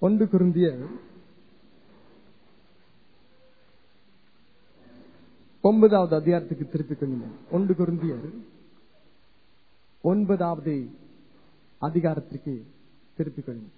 1 கொரிந்தியர் 9வது அதிகாரத்துக்கு திருப்பிக் கொள்ளுங்கள். 1 கொரிந்தியர் 9வது அதிகாரத்திற்கு திருப்பிக் கொள்ளுங்கள்.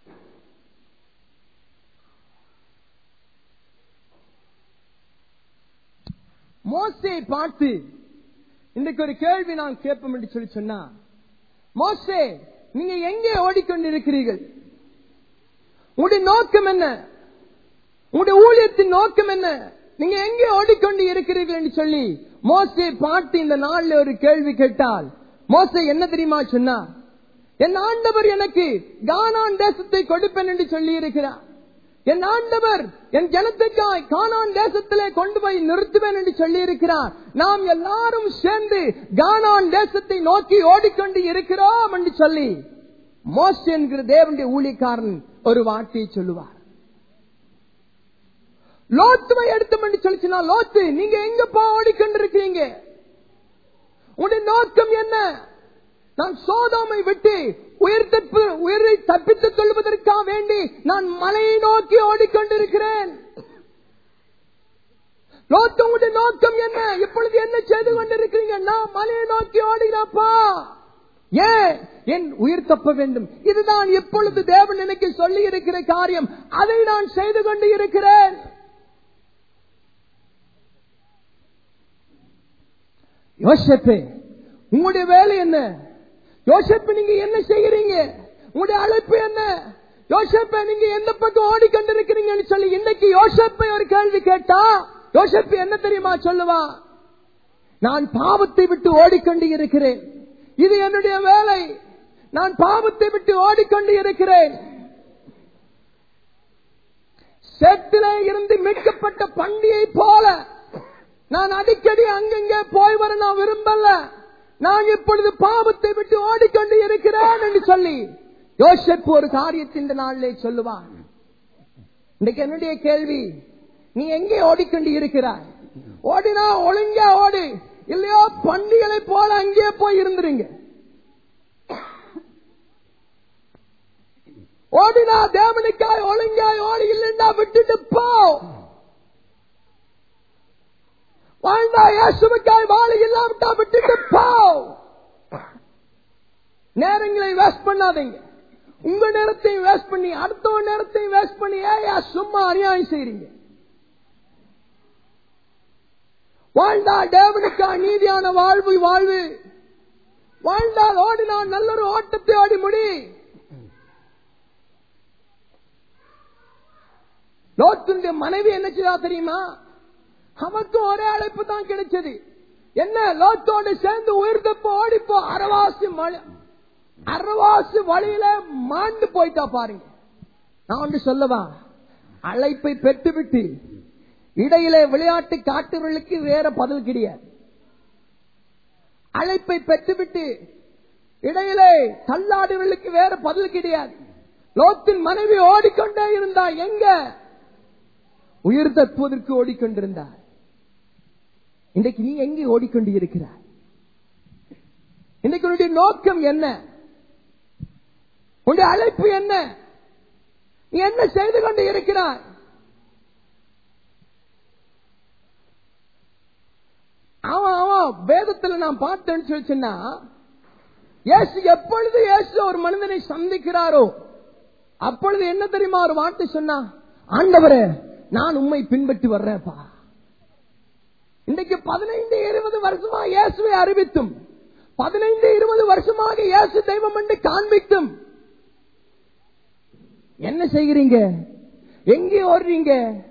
மோசே பார்த்து இன்றைக்கு ஒரு கேள்வி நான் கேட்போம் என்று சொல்லி சொன்னா, மோசே நீங்க எங்கே ஓடிக்கொண்டிருக்கிறீர்கள்? உங்களுடைய நோக்கம் என்ன? உங்களுடைய ஊழியத்தின் நோக்கம் என்ன? நீங்க எங்கே ஓடிக்கொண்டு இருக்கிறீர்கள் என்று சொல்லி மோசே பார்த்து இந்த நாள்ல ஒரு கேள்வி கேட்டால், மோசே என்ன தெரியுமா சொன்னார்? என் ஆண்டவர் எனக்கு கானான் தேசத்தை கொடுப்பேன் என்று சொல்லி இருக்கிறார். என் ஆண்டவர் என் ஜனத்துக்காய் கானான் தேசத்திலே கொண்டு போய் நிறுத்துவேன் என்று சொல்லி இருக்கிறார். நாம் எல்லாரும் சேர்ந்து கானான் தேசத்தை நோக்கி ஓடிக்கொண்டு இருக்கிறோம் என்று சொல்லி மோசே என்கிற தேவனுடைய ஊழியக்காரன் ஒரு வார்த்தையை சொல்லுவார். லோத்துவை எடுத்தோம் என்று சொல்லிச்சுனா, லோத்து நீங்க எங்கப்பா ஓடிக்கொண்டிருக்கீங்க? உங்களுடைய நோக்கம் என்ன? நான் சோதோமை விட்டு உயிரை தப்பித்துக் கொள்வதற்காக வேண்டி நான் மலையை நோக்கி ஓடிக்கொண்டிருக்கிறேன். லோத்து உங்களுடைய நோக்கம் என்ன? இப்பொழுது என்ன செய்து கொண்டிருக்கிறீங்க? நான் மலையை நோக்கி ஓடுகிறப்பா. ஏன்? என் உயிர் தப்ப வேண்டும். இதுதான் இப்பொழுது தேவன் எனக்கு சொல்லி இருக்கிற காரியம். அதை நான் செய்து கொண்டு இருக்கிறேன். யோசேப்பே உங்களுடைய வேலை என்ன? யோசேப்பு நீங்க என்ன செய்கிறீங்க? உங்களுடைய அழைப்பு என்ன? யோசேப்பே நீங்க எந்த பக்கம் ஓடிக்கொண்டிருக்கிறீங்கன்னு சொல்லி இன்னைக்கு யோசேப்பை ஒரு கேள்வி கேட்டா யோசேப்பு என்ன தெரியுமா சொல்லுவா? நான் பாவத்தை விட்டு ஓடிக்கொண்டு இருக்கிறேன். இது என்னுடைய வேலை. நான் பாவத்தை விட்டு ஓடிக்கொண்டு இருக்கிறேன். சேற்றிலே இருந்து மீட்கப்பட்ட பண்டிகை போல நான் அடிக்கடி அங்கங்கே போய் வர நான் விரும்பல. நான் இப்பொழுது பாவத்தை விட்டு ஓடிக்கொண்டு இருக்கிறேன் என்று சொல்லி யோசேப்பு ஒரு காரியத்தின் நாளிலே சொல்லுவான். இன்னைக்கு என்னுடைய கேள்வி, நீ எங்கே ஓடிக்கொண்டு இருக்கிறாய்? ஓடினா ஒழுங்கா ஓடு, இல்லையோ பண்டிகளை போல அங்கே போய் இருந்துருங்க. ஓடினா தேவனுக்காய் ஒழுங்காய் ஓடி, இல்லைன்னா விட்டுட்டு போ. வாழ்ந்தா இயேசுவுக்காய் வாழ, இல்லாவிட்டா விட்டுட்டு போ. நேரங்களை வேஸ்ட் பண்ணாதீங்க. உங்க நேரத்தையும் வேஸ்ட் பண்ணி அடுத்த நேரத்தையும் வேஸ்ட் பண்ணி சும்மா அநியாயம் செய்றீங்க. வாழ்ந்தா தேவனுக்காய் நீதியான வாழ்வு வாழ்வு. வாழ்ந்தால் ஓடினால் நல்லொரு ஓட்டத்தை ஓடி முடி. லோத்துடைய மனைவி என்ன செய்தா தெரியுமா? அவனுக்கும் ஒரே அழைப்பு தான் கிடைச்சது. என்ன? லோத்தோடு சேர்ந்து உயிர் தப்ப ஓடிப்போ. அரவாசி வழியில மாண்டு போயிட்டா பாருங்க. நான் ஒன்று சொல்லவா? அழைப்பை பெற்றுவிட்டு இடையிலே விளையாட்டு காட்டுகளுக்கு வேற பதில் கிடையாது. அழைப்பை பெற்றுவிட்டு இடையிலே தள்ளாடுகளுக்கு வேற பதில் கிடையாது. லோத்தின் மனைவி ஓடிக்கொண்டே இருந்தா எங்க? உயிர் தப்புவதற்கு ஓடிக்கொண்டிருந்தார். இன்றைக்கு நீ எங்கே ஓடிக்கொண்டு இருக்கிறாய்? இன்றைக்கு உன்னுடைய நோக்கம் என்ன? உன்னுடைய அழைப்பு என்ன? நீ என்ன செய்து கொண்டு இருக்கிறாய்? வேதத்தில் நான் பார்த்தேன்னு சொல்லிச்சுன்னா, இயேசு எப்பொழுது ஒரு மனிதனை சந்திக்கிறாரோ அப்பொழுது என்ன தெரியுமா ஒரு வார்த்தை சொன்னா? ஆண்டவரே, நான் உம்மை பின்பற்றி வர்றேன்ப்பா. இன்றைக்கு 15-20 வருஷமா இயேசுவை அறிவித்தும் 15-20 வருஷமாக இயேசு தெய்வம் என்று காண்பித்தும் என்ன செய்கிறீங்க? எங்கே ஓடுறீங்க?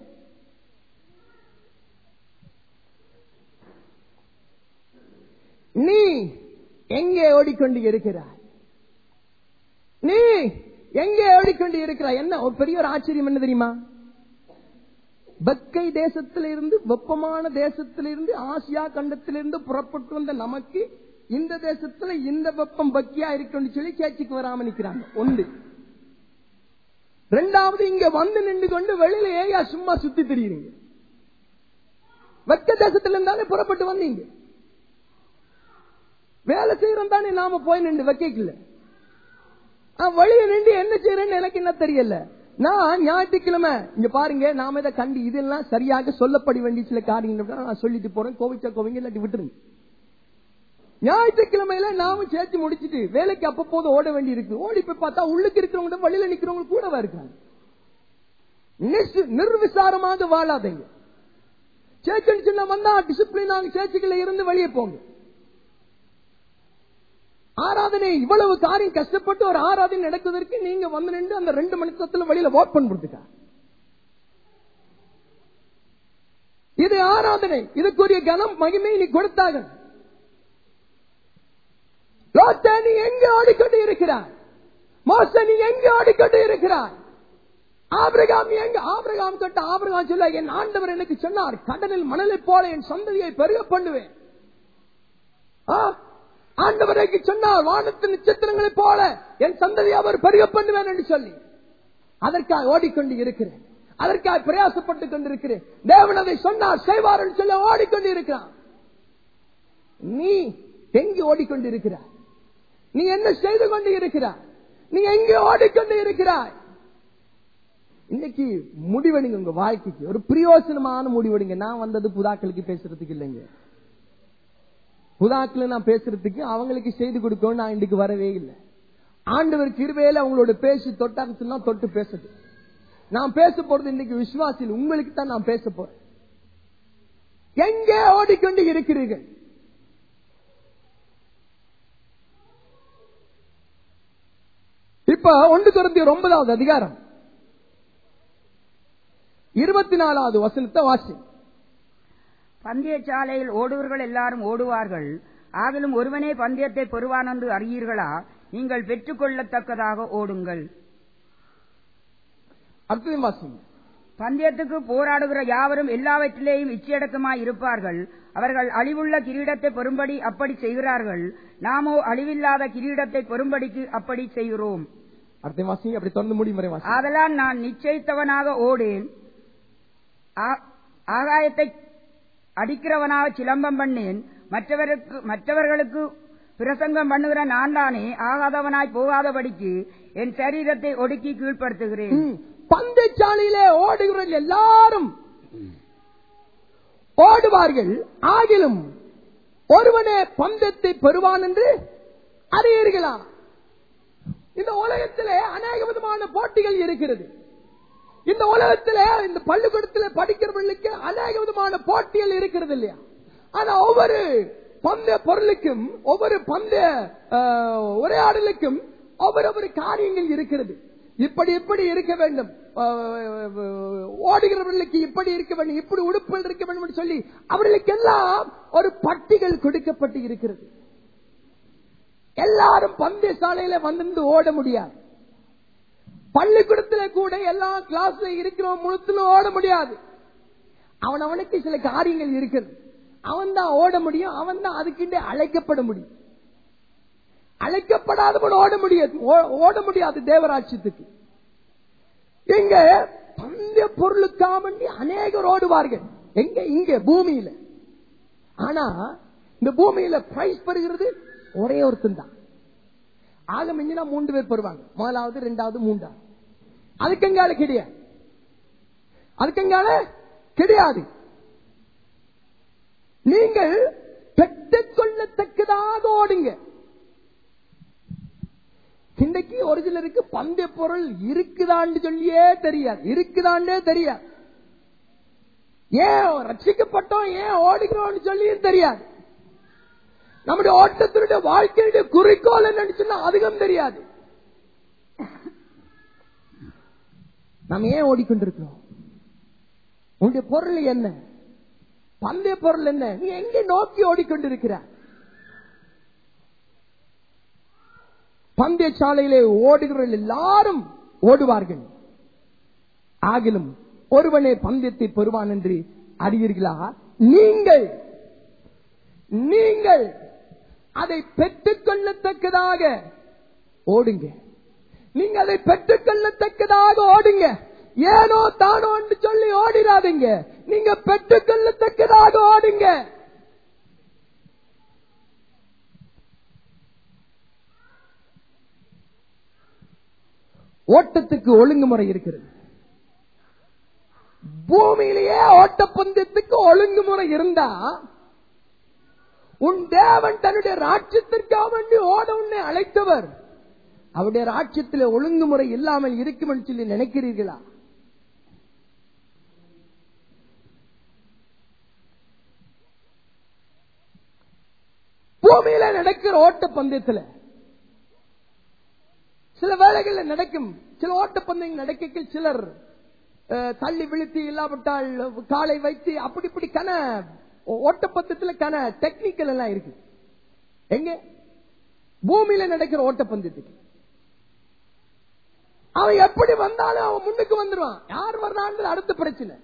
நீ எங்கே ஓடிக்கொண்டு இருக்கிறாய்? நீ எங்கே ஓடிக்கொண்டு இருக்கிறாய்? என்ன ஒரு பெரிய ஒரு ஆச்சரியம் என்ன தெரியுமா? பக்கை தேசத்திலிருந்து, வெப்பமான தேசத்திலிருந்து, ஆசியா கண்டத்திலிருந்து புறப்பட்டு வந்த நமக்கு இந்த தேசத்துல இந்த வெப்பம் பக்கியா இருக்குன்னு சொல்லி கேட்சிக்கு வராம நிக்கிறாங்க. ஒன்று. ரெண்டாவது, இங்க வந்து நின்று கொண்டு வெளியில ஏயா சும்மா சுத்தி தெரியுறீங்க. வெக்க தேசத்துல இருந்தாலே புறப்பட்டு வந்தீங்க. வேலை செய்யறோம் தானே நாம போய் நின்று வைக்கல. வெளியே நின்று என்ன செய்யறேன்னு எனக்கு என்ன தெரியல. நான் ஞாயிற்றுக்கிழமை இங்க பாருங்க, நாம இதை கண்டு இதெல்லாம் சரியாக சொல்லப்பட வேண்டிய சில காரியங்கள் நான் சொல்லிட்டு போறேன். கோவிச்சா கோவிங்க, இல்லாட்டி விட்டுருங்க. ஞாயிற்றுக்கிழமையில நாமும் சேர்த்து முடிச்சுட்டு வேலைக்கு அப்பப்போது ஓட வேண்டி இருக்கு. ஓடி போய் பார்த்தா உள்ளுக்கு இருக்கிறவங்க வழியில நிக்கிறவங்க கூடவா இருக்காங்க. நிர்விசாரமாக வாழாதீங்க. சேர்ச்சு சின்ன வந்தா டிசிப்ளினாக சேர்ச்சுக்குள்ள இருந்து வெளியே போங்க. ஆராதனை இவ்வளவு காரியம் கஷ்டப்பட்டு ஒரு ஆராதனை நடக்குவதற்கு நீங்க வந்து நின்று அந்த 2 மணி நேரத்துல வெளியில வாக் பண்றதுக்கா? இது ஆராதனை. இதுக்குரிய கனம் மகிமை நீ கொடுத்தாக. லோத்தே, நீ எங்க ஆடிக்கொண்டு இருக்கிறாய்? மோசே, நீ எங்க ஆடிக்கொண்டு இருக்கிறாய்? ஆபிரகாம் எங்க? ஆபிரகாம் கேட்ட ஆபிரகாம் சொல்ல, என் ஆண்டவர் எனக்கு சொன்னார், கடலில் மணலை போல என் சந்ததியை பெருக பண்ணுவேன். ஆண்டவருக்கு சொன்னார், வானத்தின் நட்சத்திரங்களை போல என் சந்ததியை அவர் பெருக பண்ணுவேன் என்று சொல்லி அதற்காக ஓடிக்கொண்டு இருக்கிறேன். அதற்காக பிரயாசப்பட்டுக் கொண்டிருக்கிறேன். தேவன் அதை சொன்னார், செய்வார் என்று சொல்ல ஓடிக்கொண்டு இருக்கிறான். நீ எங்கே ஓடிக்கொண்டு இருக்கிறாய்? நீ என்ன செய்து கொண்டு இருக்கிறாய்? நீ எங்கே ஓடிக்கொண்டு இருக்கிறாய்? இன்னைக்கு முடிவெடுங்க. உங்க வாழ்க்கைக்கு ஒரு பிரயோசனமான முடிவெடுங்க. நான் வந்தது புதாக்களுக்கு பேசுறதுக்கு இல்லைங்க. புதாக்கள் நான் பேசுறதுக்கு அவங்களுக்கு செய்து கொடுக்க நான் இன்னைக்கு வரவே இல்லை. ஆண்டவர் கிருபையில அவங்களோட பேசி தொட்டான்னு சொன்னா தொட்டு பேசுது. நான் பேச போறது இன்னைக்கு விசுவாசியில் உங்களுக்கு தான் நான் பேச போறேன். எங்கே ஓடிக்கொண்டு இருக்கிறீர்கள்? இப்ப 1 கொரிந்தியர் 9வது அதிகாரம் 24வது வசனத்தை வாசி. பந்தயசாலையில் ஓடுவர்கள் எல்லாரும் ஓடுவார்கள், ஆகிலும் ஒருவனே பந்தயத்தை பெறுவான் என்று அறியீர்களா? நீங்கள் பெற்றுக் கொள்ளத்தக்கதாக ஓடுங்கள். அர்த்தம் வாசி. பந்தயத்துக்கு போராடுகிற யாவரும் எல்லாவற்றிலேயும் இச்சையடக்கமாய் இருப்பார்கள். அவர்கள் அழிவுள்ள கிரீடத்தை பெறும்படி அப்படி செய்கிறார்கள், நாமோ அழிவில்லாத கிரீடத்தை பெறும்படிக்கு அப்படி செய்கிறோம். அர்த்தம் வாசி. அப்படி தொடர்ந்து முடியும். அதெல்லாம் நான் நிச்சயித்தவனாக ஓடேன், ஆகாயத்தை அடிக்கிறவனாக சிலம்பம் பண்ணேன். மற்றவர்களுக்கு பிரசங்கம் பண்ணுகிற நான் தானே ஆகாதவனாய் போகாதபடிக்கு என் சரீரத்தை ஒடுக்கி கீழ்படுத்துகிறேன். பந்தயசாலையிலே ஓடுகிற எல்லாரும் ஓடுவார்கள், ஆகிலும் ஒருவனே பந்தயத்தை பெறுவான் என்று அறியீர்களா? இந்த உலகத்திலே அநேக விதமான போட்டிகள் இருக்கிறது. இந்த உலகத்திலே இந்த பள்ளிக்கூடத்தில் படிக்கிறவர்களுக்கு அநேக விதமான போட்டிகள் இருக்கிறது இல்லையா? ஆனா ஒவ்வொரு பந்தய பொருளுக்கும் ஒவ்வொரு பந்தய உரையாடலுக்கும் ஒவ்வொரு காரியங்கள் இருக்கிறது. இப்படி இருக்க வேண்டும், ஓடுகிறவர்களுக்கு இப்படி இருக்க வேண்டும், இப்படி உடுப்புகள் இருக்க வேண்டும் என்று சொல்லி அவர்களுக்கெல்லாம் ஒரு பட்டிகள் கொடுக்கப்பட்டு இருக்கிறது. எல்லாரும் பந்தய சாலையில வந்து ஓட முடியாது. பள்ளிக்கூடத்தில் கூட எல்லா கிளாஸ்ல இருக்கிறவன் முழுத்துல ஓட முடியாது. அவனுக்கு சில காரியங்கள் இருக்கிறது. அவன் தான் ஓட முடியும், அவன் தான் அதுக்கின்றே அழைக்கப்பட முடியும். அழைக்கப்படாதவன் ஓட முடியாது தேவராட்சியத்துக்கு. இங்க பந்தய பொருளுக்காக வேண்டி அநேகர் ஓடுவார்கள். எங்க? இங்க பூமியில. ஆனா இந்த பூமியில பிரைஸ் பெறுகிறது ஒரே ஒருத்தன் தான். ஆக மிஞ்சினா 3 பேர் பெறுவாங்க. 1வது 2வது 3வது. அதுக்கங்கால கிடையாது. கிடையாது. நீங்கள் பெற்றுக்கொள்ளத்தக்கதாக ஓடுங்க. இன்றைக்கு ஒரு சிலருக்கு பந்தய பொருள் இருக்குதான்னு சொல்லியே தெரியாது. ஏன் ரட்சிக்கப்பட்டோம், ஏன் ஓடுகிறோம் சொல்லியும் தெரியாது. நம்முடைய ஓட்டத்தினுடைய வாழ்க்கையுடைய குறிக்கோள் என்னன்னு சொன்னா அதிகம் தெரியாது. நாம் ஏன் ஓடிக்கொண்டிருக்கிறோம்? உன்னுடைய பொருள் என்ன? பந்தய பொருள் என்ன? நீ எங்கே நோக்கி ஓடிக்கொண்டிருக்கிறாய்? பந்தய சாலையிலே ஓடுகிறவர்கள் எல்லாரும் ஓடுவார்கள், ஆகிலும் ஒருவனே பந்தயத்தை பெறுவான் என்று அறிவீர்களா? நீங்கள் அதை பெற்றுக் கொள்ளத்தக்கதாக ஓடுங்க. நீங்க அதை பெற்றுக் கொள்ளத்தக்கதாக ஓடுங்க. ஏனோ தானோ என்று சொல்லி ஓடிடாதீங்க. நீங்க பெற்றுக் கொள்ளத்தக்கதாக ஓடுங்க. ஓட்டத்துக்கு ஒழுங்குமுறை இருக்கிறது. பூமியிலேயே ஓட்டப்பந்தயத்துக்கு ஒழுங்குமுறை இருந்தா உன் தேவன் தன்னுடைய ராஜ்யத்திற்காக வேண்டி ஓட உன்னை அழைத்தவர் அவருடைய ராஜ்யத்திலே ஒழுங்குமுறை இல்லாமல் இருக்கும் என்று சொல்லி நினைக்கிறீர்களா? பூமியில நடக்கிற ஓட்ட பந்தயத்தில் சில வேளைகளில் நடக்கும், சில ஓட்ட பந்தயங்கள் நடக்க சிலர் தள்ளி விழுத்தி இல்லாவிட்டால் காலை வைத்து அப்படி இப்படி கன ஓட்டப்பந்தயத்தில் கன டெக்னிக்கல் எல்லாம் இருக்கு. எங்க பூமியில நடக்கிற ஓட்டப்பந்தயத்துக்கு அவன் எப்படி வந்தாலும் அவன் முன்னுக்கு வந்துடுவான். யார் வர்றான்னு அடுத்த பிரச்சனை.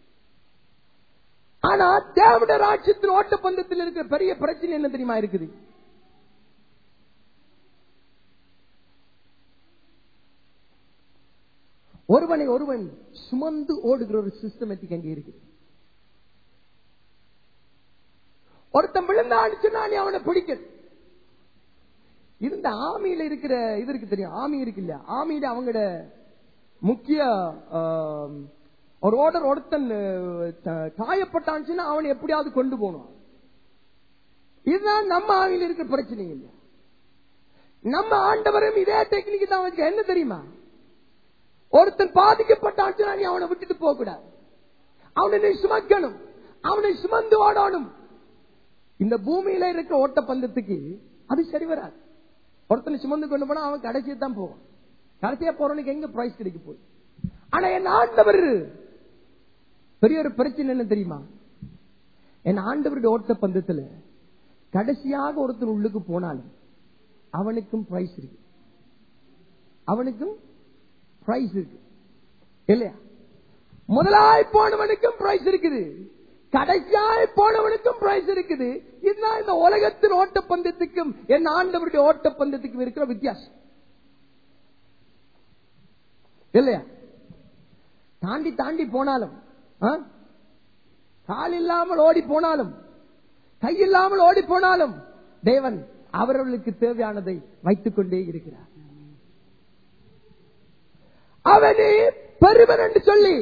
ஆனா தேவனுடைய ராஜ்யத்தில் ஓட்டப்பந்தயத்தில் இருக்கிற பெரிய பிரச்சனை என்ன தெரியுமா இருக்குது? ஒருவனை ஒருவன் சுமந்து ஓடுகிற ஒரு சிஸ்டமேட்டிக் அங்கே இருக்கு. ஒருத்தன் விழுந்தான்னு சொன்னா நீ அவனை பிடிக்கணும். இந்த ஆமியில இருக்கிற இது இருக்கு தெரியும், ஆமி இருக்கு இல்ல, ஆமியில அவங்களோட முக்கிய ஒரு ஓடர் ஒருத்தன் காயப்பட்டான்னு அவனை எப்படியாவது கொண்டு போகணும். இதுதான் நம்ம ஆவியில் இருக்கிற பிரச்சனை இல்ல. நம்ம ஆண்டவரும் இதே டெக்னிக் தான் வச்சுக்க. என்ன தெரியுமா? ஒருத்தன் பாதிக்கப்பட்டான்னு நீ அவனை விட்டுட்டு போக கூடாது. அவனை நீ சுமக்கணும், அவனை சுமந்து ஓடணும். இந்த பூமியில இருக்கிற ஓட்ட பந்தத்துக்கு அது சரி வராது. ஒருத்தனை சுமந்து கொண்டு போனா அவன் கடைசியை தான் போவான். கடைசியா போறவனுக்கு எங்க பிரைஸ் கிடைக்க போகுது? ஆனா என் ஆண்டவர் பெரிய ஒரு பிரச்சனை என்ன தெரியுமா? என் ஆண்டவருடைய ஓட்ட பந்தத்துல கடைசியாக ஒருத்தன் உள்ளுக்கு போனாலும் அவனுக்கும் பிரைஸ் இருக்கு, அவனுக்கும் பிரைஸ் இருக்கு இல்லையா? முதலாய் போனவனுக்கும் பிரைஸ் இருக்குது, கடைசியாய் போனவனுக்கும் பிரைஸ் இருக்குது. இதுதான் இந்த உலகத்தின் ஓட்டப்பந்தயத்துக்கும் என் ஆண்டவருடைய ஓட்டப்பந்தயத்துக்கும் இருக்கிற வித்தியாசம் இல்லையா? தாண்டி தாண்டி போனாலும், கால் இல்லாமல் ஓடி போனாலும், கை இல்லாமல் ஓடி போனாலும் தேவன் அவர்களுக்கு தேவையானதை வைத்துக் கொண்டே இருக்கிறார். அவனே பெருவன் என்று சொல்லி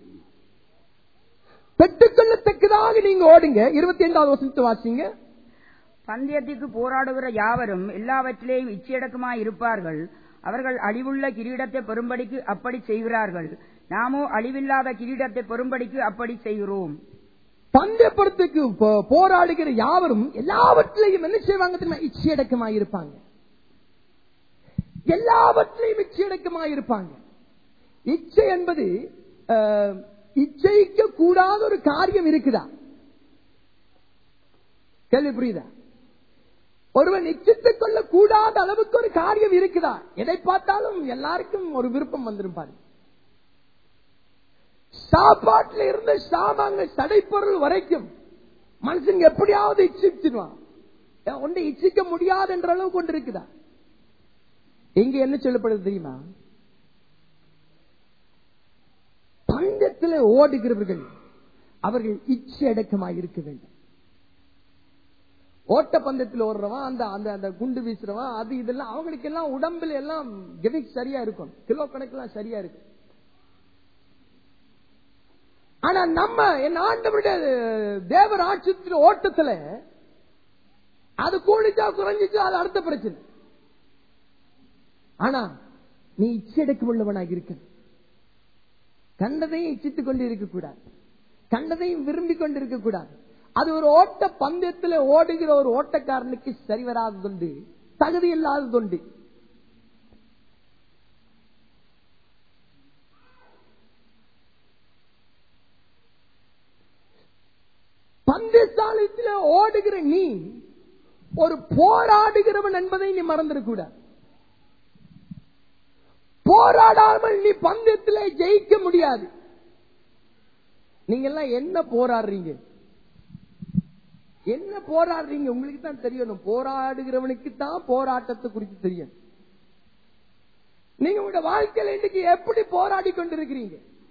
பெற்றுக்கொள்ளத்தக்கதாக நீங்க ஓடுங்க. 25வது வசனத்தை வாசிங்க. பந்தயத்துக்கு போராடுகிற யாவரும் எல்லாவற்றிலேயும் இச்சையடக்கமாய் இருப்பார்கள். அவர்கள் அழிவுள்ள கிரீடத்தை பெறும்படிக்கு அப்படி செய்கிறார்கள். நாமோ அழிவில்லாத கிரீடத்தை பெறும்படிக்கு அப்படி செய்கிறோம். பந்தயப்படுத்துக்கு போராடுகிற யாவரும் எல்லாவற்றிலையும் என்ன செய்வாங்க தெரியுமா? இச்சையடக்கமாய் இருப்பாங்க. எல்லாவற்றிலையும் இச்சையடக்கமாய் இருப்பாங்க. இச்சை என்பது இச்சைக்க கூடாத ஒரு காரியம் இருக்குதா? கேள்வி புரியுதா? ஒருவன் இச்சித்துக் கொள்ள கூடாத அளவுக்கு ஒரு காரியம் இருக்குதா? எதை பார்த்தாலும் எல்லாருக்கும் ஒரு விருப்பம் வந்துரும் பாருங்க. சாப்பாட்டுல இருந்து சாமான்கள் சடைப்பொருள் வரைக்கும் மனுஷன் எப்படியாவது இச்சிச்சிடுவான். ஒன்றை இச்சிக்க முடியாது என்ற அளவு கொண்டு இருக்குதா? இங்க என்ன சொல்லப்படுது தெரியுமா? பந்தயத்தில் ஓடுகிறவர்கள் அவர்கள் இச்சை அடக்கமாக இருக்க வேண்டும். ஓட்ட பந்தயத்தில் ஓடுறவன், அந்த குண்டு வீசுறவன், அது இதெல்லாம் அவங்களுக்கு எல்லாம் உடம்புல எல்லாம் சரியா இருக்கும், கிலோ கணக்கெல்லாம் சரியா இருக்கு. ஆனா நம்ம என் ஆண்டவருடைய தேவராட்சியத்தில் ஓட்டத்துல அது கூடிச்சா குறைஞ்சிச்சா அது அடுத்த பிரச்சனை. ஆனா நீ இச்சையடக்கம் உள்ளவனாக இருக்க, கண்டதையும் இச்சித்துக் கொண்டு இருக்கக்கூடாது, கண்டதையும் விரும்பி கொண்டு இருக்கக்கூடாது. அது ஒரு ஓட்ட பந்தயத்தில் ஓடுகிற ஒரு ஓட்டக்காரனுக்கு சரிவராததுண்டு, தகுதி இல்லாததுண்டு. பந்தயசாலத்தில் ஓடுகிற நீ ஒரு போராடுகிறவன் என்பதை நீ மறந்துடக்கூடாது. போராடாமல் நீ பந்தயத்திலே ஜெயிக்க முடியாது. நீங்க எல்லாம் என்ன போராடுறீங்க? என்ன போராடுறீங்க? உங்களுக்கு தான் தெரியணும். போராடுகிறவனுக்கு தான் போராட்டத்தை குறித்து தெரியும். நீங்க உங்க வாழ்க்கையில இன்னைக்கு எப்படி போராடி கொண்டிருக்கிறீங்க?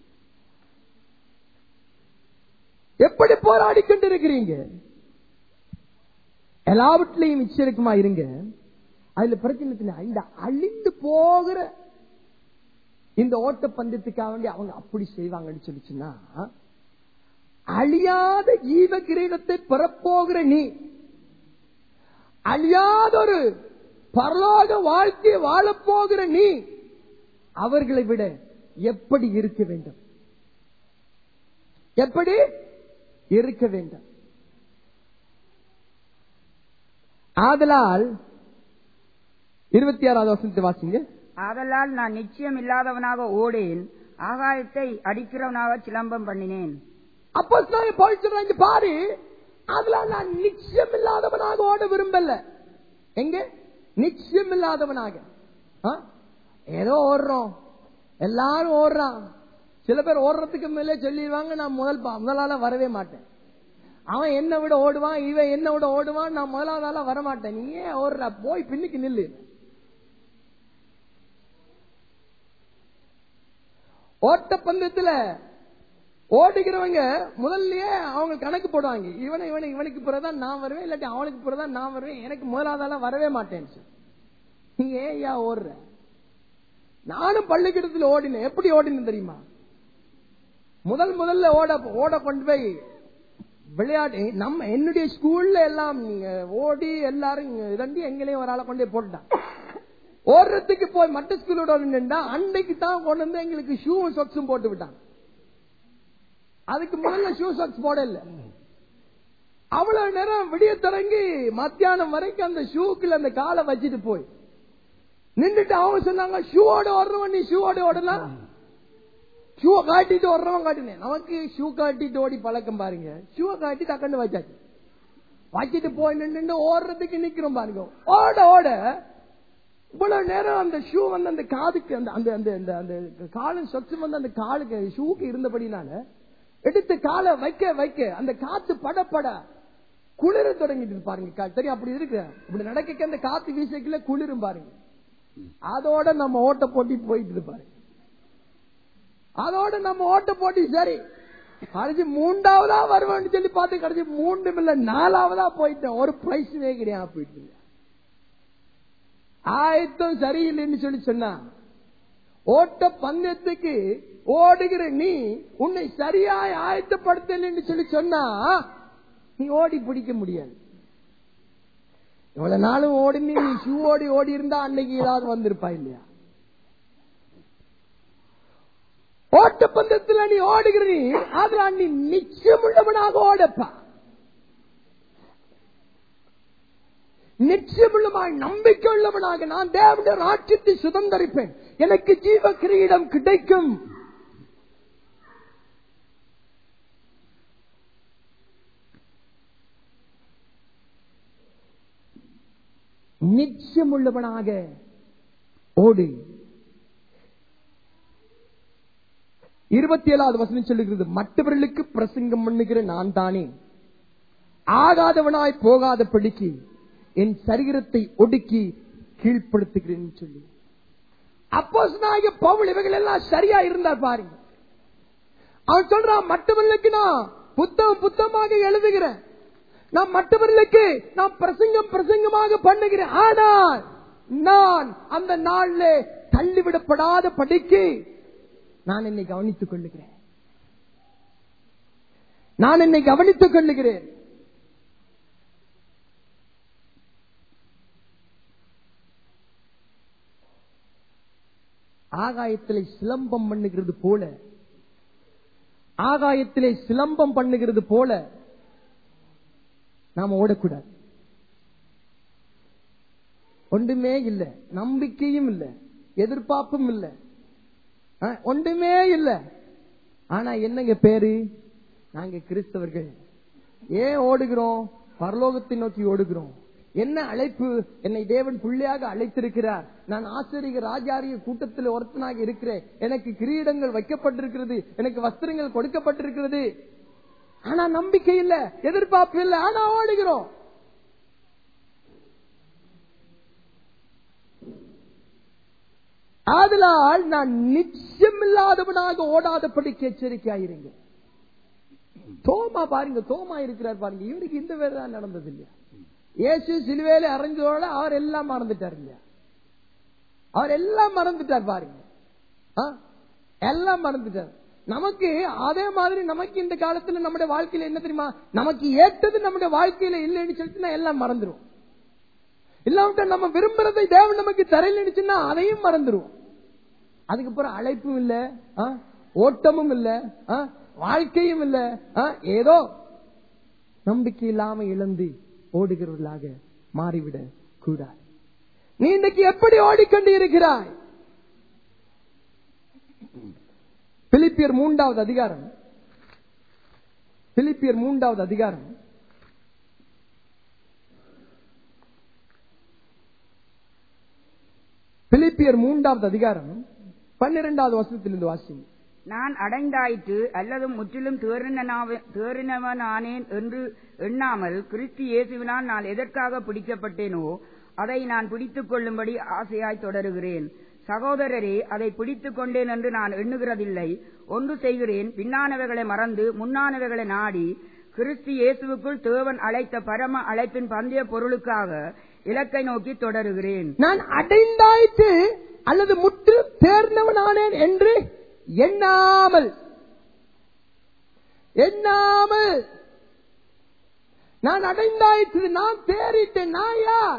எப்படி போராடி கொண்டிருக்கிறீங்க? எல்லாவற்றிலையும் இச்சையடக்கமா இருங்க. அதுல பிரச்சனை இந்த அழிந்து போகிற இந்த ஓட்ட பந்தயத்துக்காக வேண்டி அவங்க அப்படி செய்வாங்கன்னு சொல்லிச்சுன்னா, அழியாத ஜீவ கிரீடத்தை பெறப்போகிற நீ, அழியாத ஒரு பரலோக வாழ்க்கையை வாழப்போகிற நீ அவர்களை விட எப்படி இருக்க வேண்டும்? எப்படி இருக்க வேண்டும்? ஆதலால் 26வது வசனத்தை வாசிங்க. ஆதலால் நான் நிச்சயம் இல்லாதவனாக ஓடேன், ஆகாயத்தை அடிக்கிறவனாக சிலம்பம் பண்ணினேன். அப்போஸ்தலனாகிய பவுல் சொல்றாங்க பாரு, அதெல்லாம் நான் நிச்சயம் இல்லாதவனாக ஓட விரும்பல. எங்க நிச்சயம் இல்லாதவனாக? ஏதோ ஓடுறோம், எல்லாரும் ஓடுறான். சில பேர் ஓடுறதுக்கு மேலே சொல்லிடுவாங்க, நான் முதலால வரவே மாட்டேன். அவன் என்ன விட ஓடுவான், இவன் என்ன விட ஓடுவான், நான் முதலாவதால வரமாட்டேன். நீ ஏன் ஓடுற? போய் பின்னுக்கு நில்லு. ஓட்ட பந்தயத்துல ஓடுகிறவங்க முதல்லயே அவங்க கணக்கு போடுவாங்க, இவனுக்கு பிறகுதான் நான் வருவேன், இல்லாட்டி அவனுக்கு பிறகுதான் நான் வருவேன், எனக்கு முதலாவதால வரவே மாட்டேன். நீ ஏன் ஓடுற? நானும் பள்ளிக்கூடத்தில் ஓடினேன். எப்படி ஓடினேன் தெரியுமா? முதல்ல ஓட கொண்டு போய் விளையாட்டு, நம்ம என்னுடைய ஸ்கூல்ல எல்லாம் நீங்க ஓடி எல்லாரும் இரண்டி எங்களையும் ஒரு ஆளை கொண்டே போட்டுட்டான். ஓடுறதுக்கு போய் மற்ற ஸ்கூலோட நின்றா அன்னைக்கு தான் கொண்டு வந்து எங்களுக்கு ஷூவும் சொக்ஸும் போட்டு விட்டாங்க. அதுக்கு முதல்ல ஷூ சாக்ஸ் போட இல்ல. அவ்வளவு நேரம் விடிய தொடங்கி மத்தியானம் வரைக்கும் அந்த ஷூக்குள்ள அந்த காலை வச்சுட்டு போய் நின்றுட்டு அவங்க சொன்னாங்க, ஷூவோட ஓடுறவன் நீ ஷூவோட ஓடலாம், ஷூ காட்டிட்டு ஓடுறவன் காட்டினேன். நமக்கு ஷூ காட்டிட்டு ஓடி பழக்கம் பாருங்க. ஷூ காட்டி டக்குன்னு வச்சுட்டு போய் நின்று ஓடுறதுக்கு நிக்கிறோம் பாருங்க. ஓட ஓட இவ்வளவு நேரம் அந்த ஷூ வந்து அந்த காதுக்கு அந்த காலும் சொத்து வந்து அந்த காலுக்கு ஷூக்கு இருந்தபடினால எடுத்து காலை வைக்க வைக்க அந்த காத்து படப்பட குளிர தொடங்கிட்டு பாருங்க. தெரியும் அப்படி இருக்கு. இப்படி நடக்க அந்த காத்து வீசைக்குள்ள குளிரும் பாருங்க. அதோட நம்ம ஓட்ட போட்டி போயிட்டு பாருங்க. அதோட நம்ம ஓட்ட போட்டி சரி கடைசி 3ஆவதா வருவேன்னு சொல்லி பார்த்து கடைசி 3 இல்ல 4ஆவதா போயிட்டேன். ஒரு பிரைஸ்வே கிடையாது. போயிட்டு ஆயத்தம் சரியில்லைன்னு சொல்லி சொன்னா, ஓட்ட பந்தயத்துக்கு ஓடுகிற நீ உன்னை சரியாய் ஆயத்தப்படுத்தலன்னு சொல்லி சொன்னா நீ ஓடி பிடிக்க முடியாது. இவ்வளவு நாளும் ஓடி நீ ஷூ ஓடி இருந்தா அன்னைக்கு ஏதாவது வந்திருப்பா இல்லையா? ஓட்ட பந்தயத்தில் நீ ஓடுகிற நீ அதுல நீ நிச்சயம் உள்ளவனாக ஓடப்பா. நிச்சயமுள்ளமாய் நம்பிக்கை உள்ளவனாக நான் தேவனுடைய ராஜ்யத்தை சுதந்தரிப்பேன், எனக்கு ஜீவ கிரீடம் கிடைக்கும். நிச்சயமுள்ளவனாக ஓடு. 27வது வசனம் சொல்லுகிறது, மற்றவர்களுக்கு பிரசங்கம் பண்ணுகிற நான் தானே ஆகாதவனாய் போகாத படிக்கு என் சரீரத்தை ஒடுக்கி கீழ்ப்படுத்துகிறேன் சொல்லி அப்போஸ்தலனாகிய பவுல் இவைகள் எல்லாம் சரியா இருந்தார் பாருங்க. அவன் சொல்றான், மற்றவர்களுக்கு நான் புத்தகமாக எழுதுகிறேன், நான் மற்றவர்களுக்கு நான் பிரசங்கமாக பண்ணுகிறேன், ஆனால் நான் அந்த நாளிலே தள்ளிவிடப்படாத படிக்கு நான் என்னை கவனித்துக் கொள்ளுகிறேன். நான் என்னை கவனித்துக் கொள்ளுகிறேன். ஆகாயத்திலே சிலம்பம் பண்ணுகிறது போல, ஆகாயத்திலே சிலம்பம் பண்ணுகிறது போல நாம ஓடக்கூடாது. ஒன்றுமே இல்லை, நம்பிக்கையும் இல்லை, எதிர்பார்ப்பும் இல்லை, ஒன்றுமே இல்லை. ஆனா என்னங்க பேரு? நாங்க கிறிஸ்தவர்கள். ஏன் ஓடுகிறோம்? பரலோகத்தை நோக்கி ஓடுகிறோம். என்ன அழைப்பு? என்னை தேவன் பிள்ளையாக அழைத்திருக்கிறார். நான் ஆசிரியர் ராஜாரிய கூட்டத்தில் ஒருத்தனாக இருக்கிறேன். எனக்கு கிரீடங்கள் வைக்கப்பட்டிருக்கிறது, எனக்கு வஸ்திரங்கள் கொடுக்கப்பட்டிருக்கிறது. ஆனா நம்பிக்கை இல்ல, எதிர்பார்ப்பு இல்லை, ஆனா ஓடுகிறோம். ஆதலால் நான் நிச்சயம் இல்லாதவனாக ஓடாதபடிக்கு எச்சரிக்கையாயிருங்க. தோமா பாருங்க, தோமா இருக்கிறார் பாருங்க, இவருக்கு இந்த வேலை தான் நடந்தது இல்லையா? இயேசு சிலுவையில அறைஞ்சோட அவர் எல்லாம் மறந்துட்டார் இல்லையா? அவர் எல்லாம் மறந்துட்டார் பாருங்க. எல்லாம் மறந்துட்டார். நமக்கு அதே மாதிரி நமக்கு இந்த காலத்துல நம்முடைய வாழ்க்கையில என்ன தெரியுமா, நமக்கு ஏற்றது நம்முடைய வாழ்க்கையில இல்லைன்னு சொல்லிட்டு எல்லாம் மறந்துடும். இல்லாம நம்ம விரும்புறதை தேவன் நமக்கு தரலன்னுச்சுன்னா அதையும் மறந்துடும். அதுக்கப்புறம் அழைப்பும் இல்ல, ஓட்டமும் இல்ல, வாழ்க்கையும் இல்ல, ஏதோ நம்பிக்கை இல்லாம இழந்து ஓடுகிறவர்களாக மாறிவிட கூடாது. நீ இன்னைக்கு எப்படி ஓடிக்கொண்டு இருக்கிறாய்? பிலிப்பியர் 3வது அதிகாரம், பிலிப்பியர் 3வது அதிகாரம் 12வது வசனத்திலிருந்து வாசிங்க. நான் அடைந்தாயிற்று அல்லது முற்றிலும் தேறினவனானேன் என்று எண்ணாமல் கிறிஸ்து இயேசுவினால் நான் எதற்காக பிடிக்கப்பட்டேனோ அதை நான் பிடித்துக் கொள்ளும்படி ஆசையாய் தொடருகிறேன். சகோதரரே, அதை பிடித்துக் கொண்டேன் என்று நான் எண்ணுகிறதில்லை. ஒன்று செய்கிறேன், பின்னானவைகளை மறந்து முன்னானவைகளை நாடி கிறிஸ்து இயேசுவுக்குள் தேவன் அழைத்த பரம அழைப்பின் பந்தய பொருளுக்காக இலக்கை நோக்கி தொடருகிறேன். நான் அடைந்தாயிற்று அல்லது முற்றிலும் தேர்ந்தவனானேன் என்று எண்ணாமல் நான் அடைந்தாயிற்று, நான் தேறிட்டேன், நான் யார்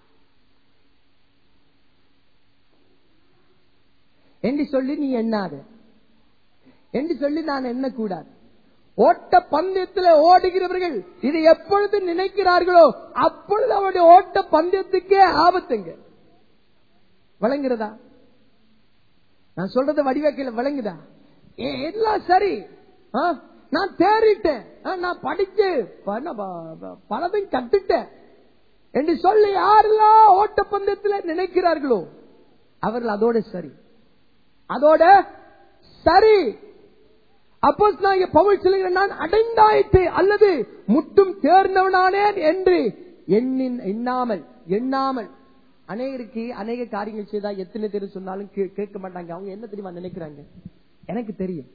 என்று சொல்லி நீ எண்ணாத என்று சொல்லி நான் எண்ணக்கூடாது. ஓட்ட பந்தயத்தில் ஓடுகிறவர்கள் இது எப்பொழுது நினைக்கிறார்களோ அப்பொழுது அவருடைய ஓட்ட பந்தயத்துக்கே ஆபத்துங்க. விளங்குறதா? நான் சொல்றது வடிவேக்கையில விளங்குதா? எல்லாம் சரி, நான் தேறிட்டேன், நான் படிச்சு பலதையும் கத்துட்டேன் என்று சொல்லி யாரெல்லாம் ஓட்ட பந்தயத்தில் நினைக்கிறார்களோ அவர்கள் அதோட சரி, அதோட சரி. அப்போஸ்தலனாகிய பவுல் சொல்லுகிறார், நான் அடைந்தாயிற்று அல்லது முற்றும் தேர்ந்தவனானேன் என்று எண்ணாமல். அநேகருக்கு அநேக காரியங்கள் செய்தா எத்தனை பேர் சொன்னாலும் கேட்க மாட்டாங்க. அவங்க என்ன தெரியுமா நினைக்கிறாங்க? எனக்கு தெரியும்,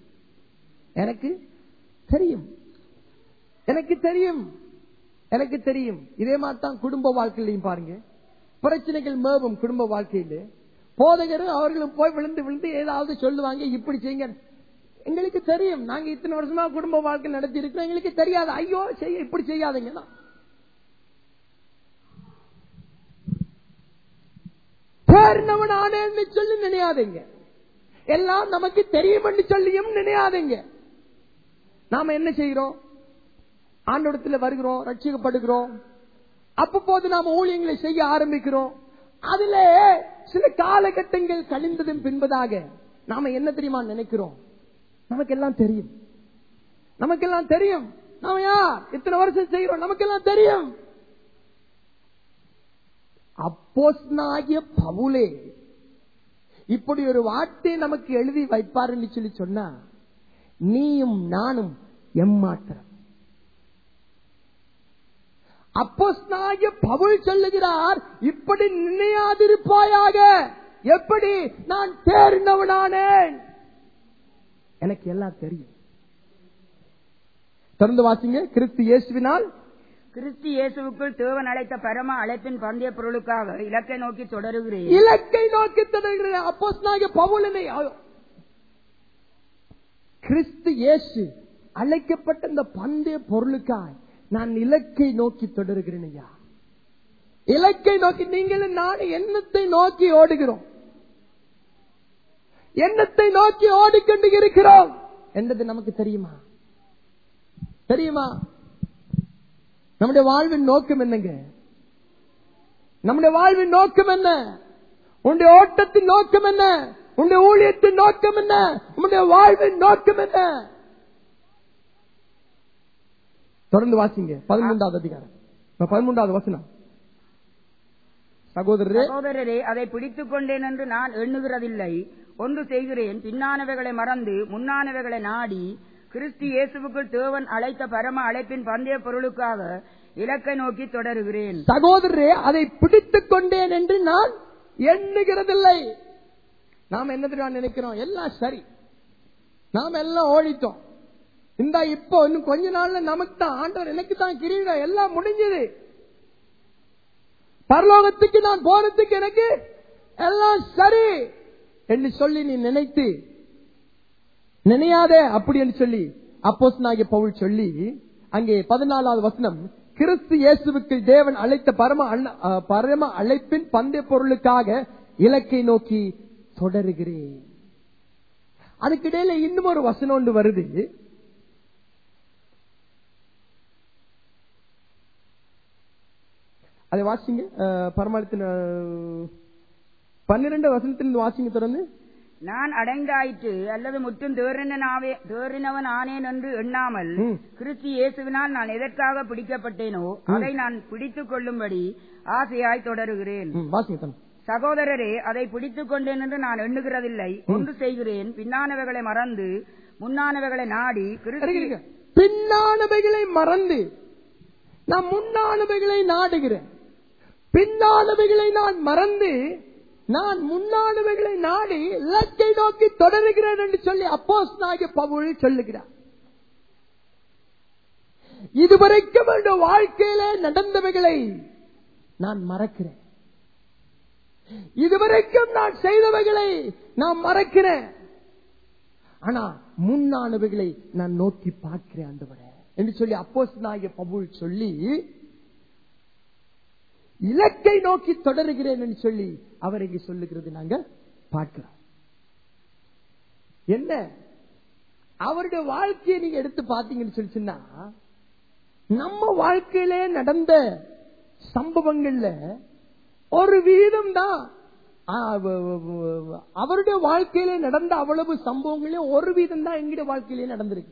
எனக்கு தெரியும். இதே மாதிரி தான் குடும்ப வாழ்க்கையிலையும் பாருங்க, பிரச்சனைகள் மேவும் குடும்ப வாழ்க்கையில போதகரும் அவர்களும் போய் விழுந்து ஏதாவது சொல்லுவாங்க, இப்படி செய்யுங்க. எங்களுக்கு தெரியும், நாங்க இத்தனை வருஷமா குடும்ப வாழ்க்கை நடத்தி இருக்கிறோம், எங்களுக்கு தெரியாது. ஐயோ இப்படி செய்யாதீங்க. தேர்ந்தவனானேன்னு சொல்லி நினையாதீங்க. எல்லாம் நமக்கு தெரியும் என்று சொல்லியும் நினையாதீங்க. நாம என்ன செய்கிறோம்? ஆண்டவரிடத்தில் வருகிறோம், ரட்சிக்கப்படுகிறோம். அப்போது நாம ஊழியங்களை செய்ய ஆரம்பிக்கிறோம். அதுல சில காலகட்டங்கள் கழிந்ததும் பின்பதாக நாம என்ன தெரியுமா நினைக்கிறோம்? நமக்கெல்லாம் தெரியும், நாம யார், இத்தனை வருஷம் செய்கிறோம், நமக்கெல்லாம் தெரியும். அப்போஸ்தலனாகிய பவுலே இப்படி ஒரு வார்த்தை நமக்கு எழுதி வைப்பார் என்று சொல்லி சொன்னா, நீயும் நானும் எம்மாத்திரம். அப்போஸ்தலனாகிய பவுல் சொல்லுகிறார், இப்படி நினையாதிருப்பாயாக. எப்படி? நான் தேர்ந்தவனானேன், எனக்கு எல்லாம் தெரியும். தொடர்ந்து வாசிங்க. கிறிஸ்து இயேசுவுக்குள் தேவன் அழைத்த பரம அழைப்பின் பந்தய பொருளுக்காக இலக்கை நோக்கி தொடருகிறேன். அப்போஸ்தலனாகிய பவுல் கிறிஸ்து இயேசு அழைக்கப்பட்ட இந்த பந்தய பொருளுக்காக நான் இலக்கை நோக்கி தொடருகிறேன். ஐயா, இலக்கை நோக்கி நீங்களும் நான் எண்ணத்தை நோக்கி ஓடுகிறோம், எண்ணத்தை நோக்கி ஓடிக்கொண்டு இருக்கிறோம் என்றது நமக்கு தெரியுமா? நம்முடைய வாழ்வின் நோக்கம் என்னங்க? நம்முடைய வாழ்வின் நோக்கம் என்ன? உன்னுடைய ஓட்டத்தின் நோக்கம் என்ன? உன்னுடைய ஊழியத்தின் நோக்கம் என்ன? உன்னுடைய வாழ்வின் நோக்கம் என்ன? தொடர்ந்து வாசிங்க. 13வது அதிகாரம் 13வது வசனம். சகோதரரே, அதை பிடித்துக் கொண்டேன் என்று நான் எண்ணுகிறதில்லை. ஒன்று செய்கிறேன், பின்னானவைகளை மறந்து முன்னானவைகளை நாடி கிறிஸ்து இயேசுவுக்குள் தேவன் அழைத்த பரம அழைப்பின் பந்தய பொருளுக்காக இலக்கை நோக்கி தொடருகிறேன். சகோதரரே, அதை பிடித்துக் கொண்டேன் என்று நான் எண்ணுகிறதில்லை. நாம் என்ன நினைக்கிறோம்? எல்லாம் சரி, நாம் எல்லாம் ஓடிட்டோம். இந்த இப்போ இன்னும் கொஞ்ச நாள்ல நமக்கு தான் ஆண்டவர், எனக்கு தான் கிரீடம், எல்லாம் முடிஞ்சது, பரலோகத்துக்கு நான் போறதுக்கு எனக்கு எல்லாம் சரி என்று சொல்லி நீ நினைத்து நினையாதே அப்படி என்று சொல்லி அப்போஸ்தலனாகிய பவுல் சொல்லி அங்கே 14வது வசனம், கிறிஸ்து இயேசுவுக்கு தேவன் அழைத்த பரம அழைப்பின் பந்தய பொருளுக்காக இலக்கை நோக்கி தொடருகிறேன். அதுக்கிடையில இன்னும் ஒரு வசனம் ஒன்று வருது. அதை வாசிங்க. பரமாலத்தின் 12 வசனத்திலிருந்து வாசிங்க தொடர்ந்து. நான் அடைந்தாயிற்று அல்லது முற்றும் தேறினவன் ஆனேன் என்று எண்ணாமல் கிறிஸ்து இயேசுவினால் நான் எதற்காக பிடிக்கப்பட்டேனோ அதை நான் பிடித்துக் கொள்ளும்படி ஆசையாய் தொடருகிறேன். சகோதரரே, அதை பிடித்துக் கொண்டேன் என்று நான் எண்ணுகிறதில்லை. ஒன்று செய்கிறேன், பின்னானவைகளை மறந்து முன்னானவைகளை நாடி பின்னானவைகளை மறந்து நான் முன்னானவைகளை நாடுகிறேன். பின்னானவைகளை நான் மறந்து நான் முன்னானவைகளை நாடி இலக்கை நோக்கி தொடருகிறேன் என்று சொல்லி அப்போஸ்தலனாகிய பவுல் சொல்லுகிறார். இதுவரைக்கும் என்னுடைய வாழ்க்கையில நடந்தவைகளை நான் மறக்கிறேன். இதுவரைக்கும் நான் செய்தவைகளை நான் மறக்கிறேன். ஆனா முன்னானவைகளை நான் நோக்கி பார்க்கிறேன் ஆண்டவரே என்று சொல்லி அப்போஸ்தலனாகிய பவுல் சொல்லி இலக்கை நோக்கி தொடருகிறேன் என்று சொல்லி அவர் இங்கே சொல்லுகிறது நாங்க பார்க்கிறோம். என்ன அவருடைய வாழ்க்கையை நீங்க எடுத்து பார்த்தீங்கன்னு சொல்லிச்சுன்னா, நம்ம வாழ்க்கையிலே நடந்த சம்பவங்கள்ல ஒரு வீதம் தான் அவருடைய வாழ்க்கையிலே நடந்த அவ்வளவு சம்பவங்களே ஒரு வீதம் தான் எங்களுடைய வாழ்க்கையிலே நடந்திருக்கு.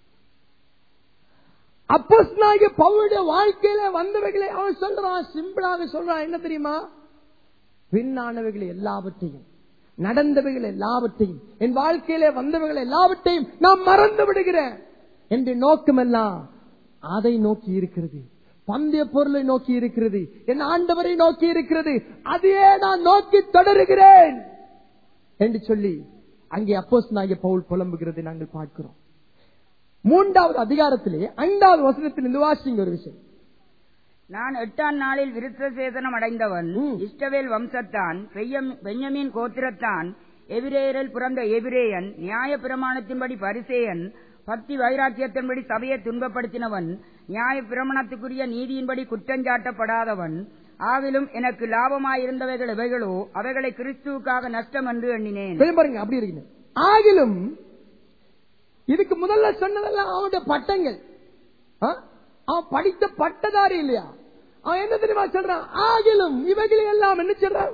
அப்போஸ்தலனாகிய பவுலுடைய வாழ்க்கையில வந்தவைகளை அவன் சொல்றான், சிம்பிளாக சொல்றான். என்ன தெரியுமா? பின்னானவைகளை எல்லாவற்றையும், நடந்தவைகள் எல்லாவற்றையும், என் வாழ்க்கையில வந்தவைகள் எல்லாவற்றையும் நான் மறந்து விடுகிறேன் என்று நோக்கமெல்லாம் அதை நோக்கி இருக்கிறது. பந்தய பொருளை நோக்கி இருக்கிறது. என் ஆண்டவரை நோக்கி இருக்கிறது. அதையே நான் நோக்கி தொடருகிறேன் என்று சொல்லி அங்கே அப்போஸ்தலனாகிய பவுல் புலம்புகிறதை நாங்கள் பார்க்கிறோம். 3வது அதிகாரத்திலே 5வது வசனத்தில் வாசிங்க ஒரு விஷயம். நான் 8ஆம் நாளில் விருத்த சேதனம் அடைந்தவன், இஸ்ரவேல் வம்சத்தான், பென்யமீன் கோத்திரத்தான், எபிரேயரில் பிறந்த எபிரேயன், நியாய பிரமாணத்தின்படி பரிசேயன், பக்தி வைராக்கியத்தின்படி சபையை துன்பப்படுத்தினவன், நியாய பிரமாணத்துக்குரிய நீதியின்படி குற்றஞ்சாட்டப்படாதவன். ஆகிலும் எனக்கு லாபமாயிருந்தவைகள் எவைகளோ அவைகளை கிறிஸ்துவுக்காக நஷ்டம் என்று எண்ணினேன். பாருங்க, அப்படி இருக்கு. ஆகிலும் இதுக்கு முதல்ல சொன்னதெல்லாம் அவனுடைய பட்டங்கள். அவன் படித்த பட்டதாரி இல்லையா? அவன் என்ன தெரியுமா சொல்றான்? ஆகிலும் இவைகளை எல்லாம் என்ன சொல்றான்?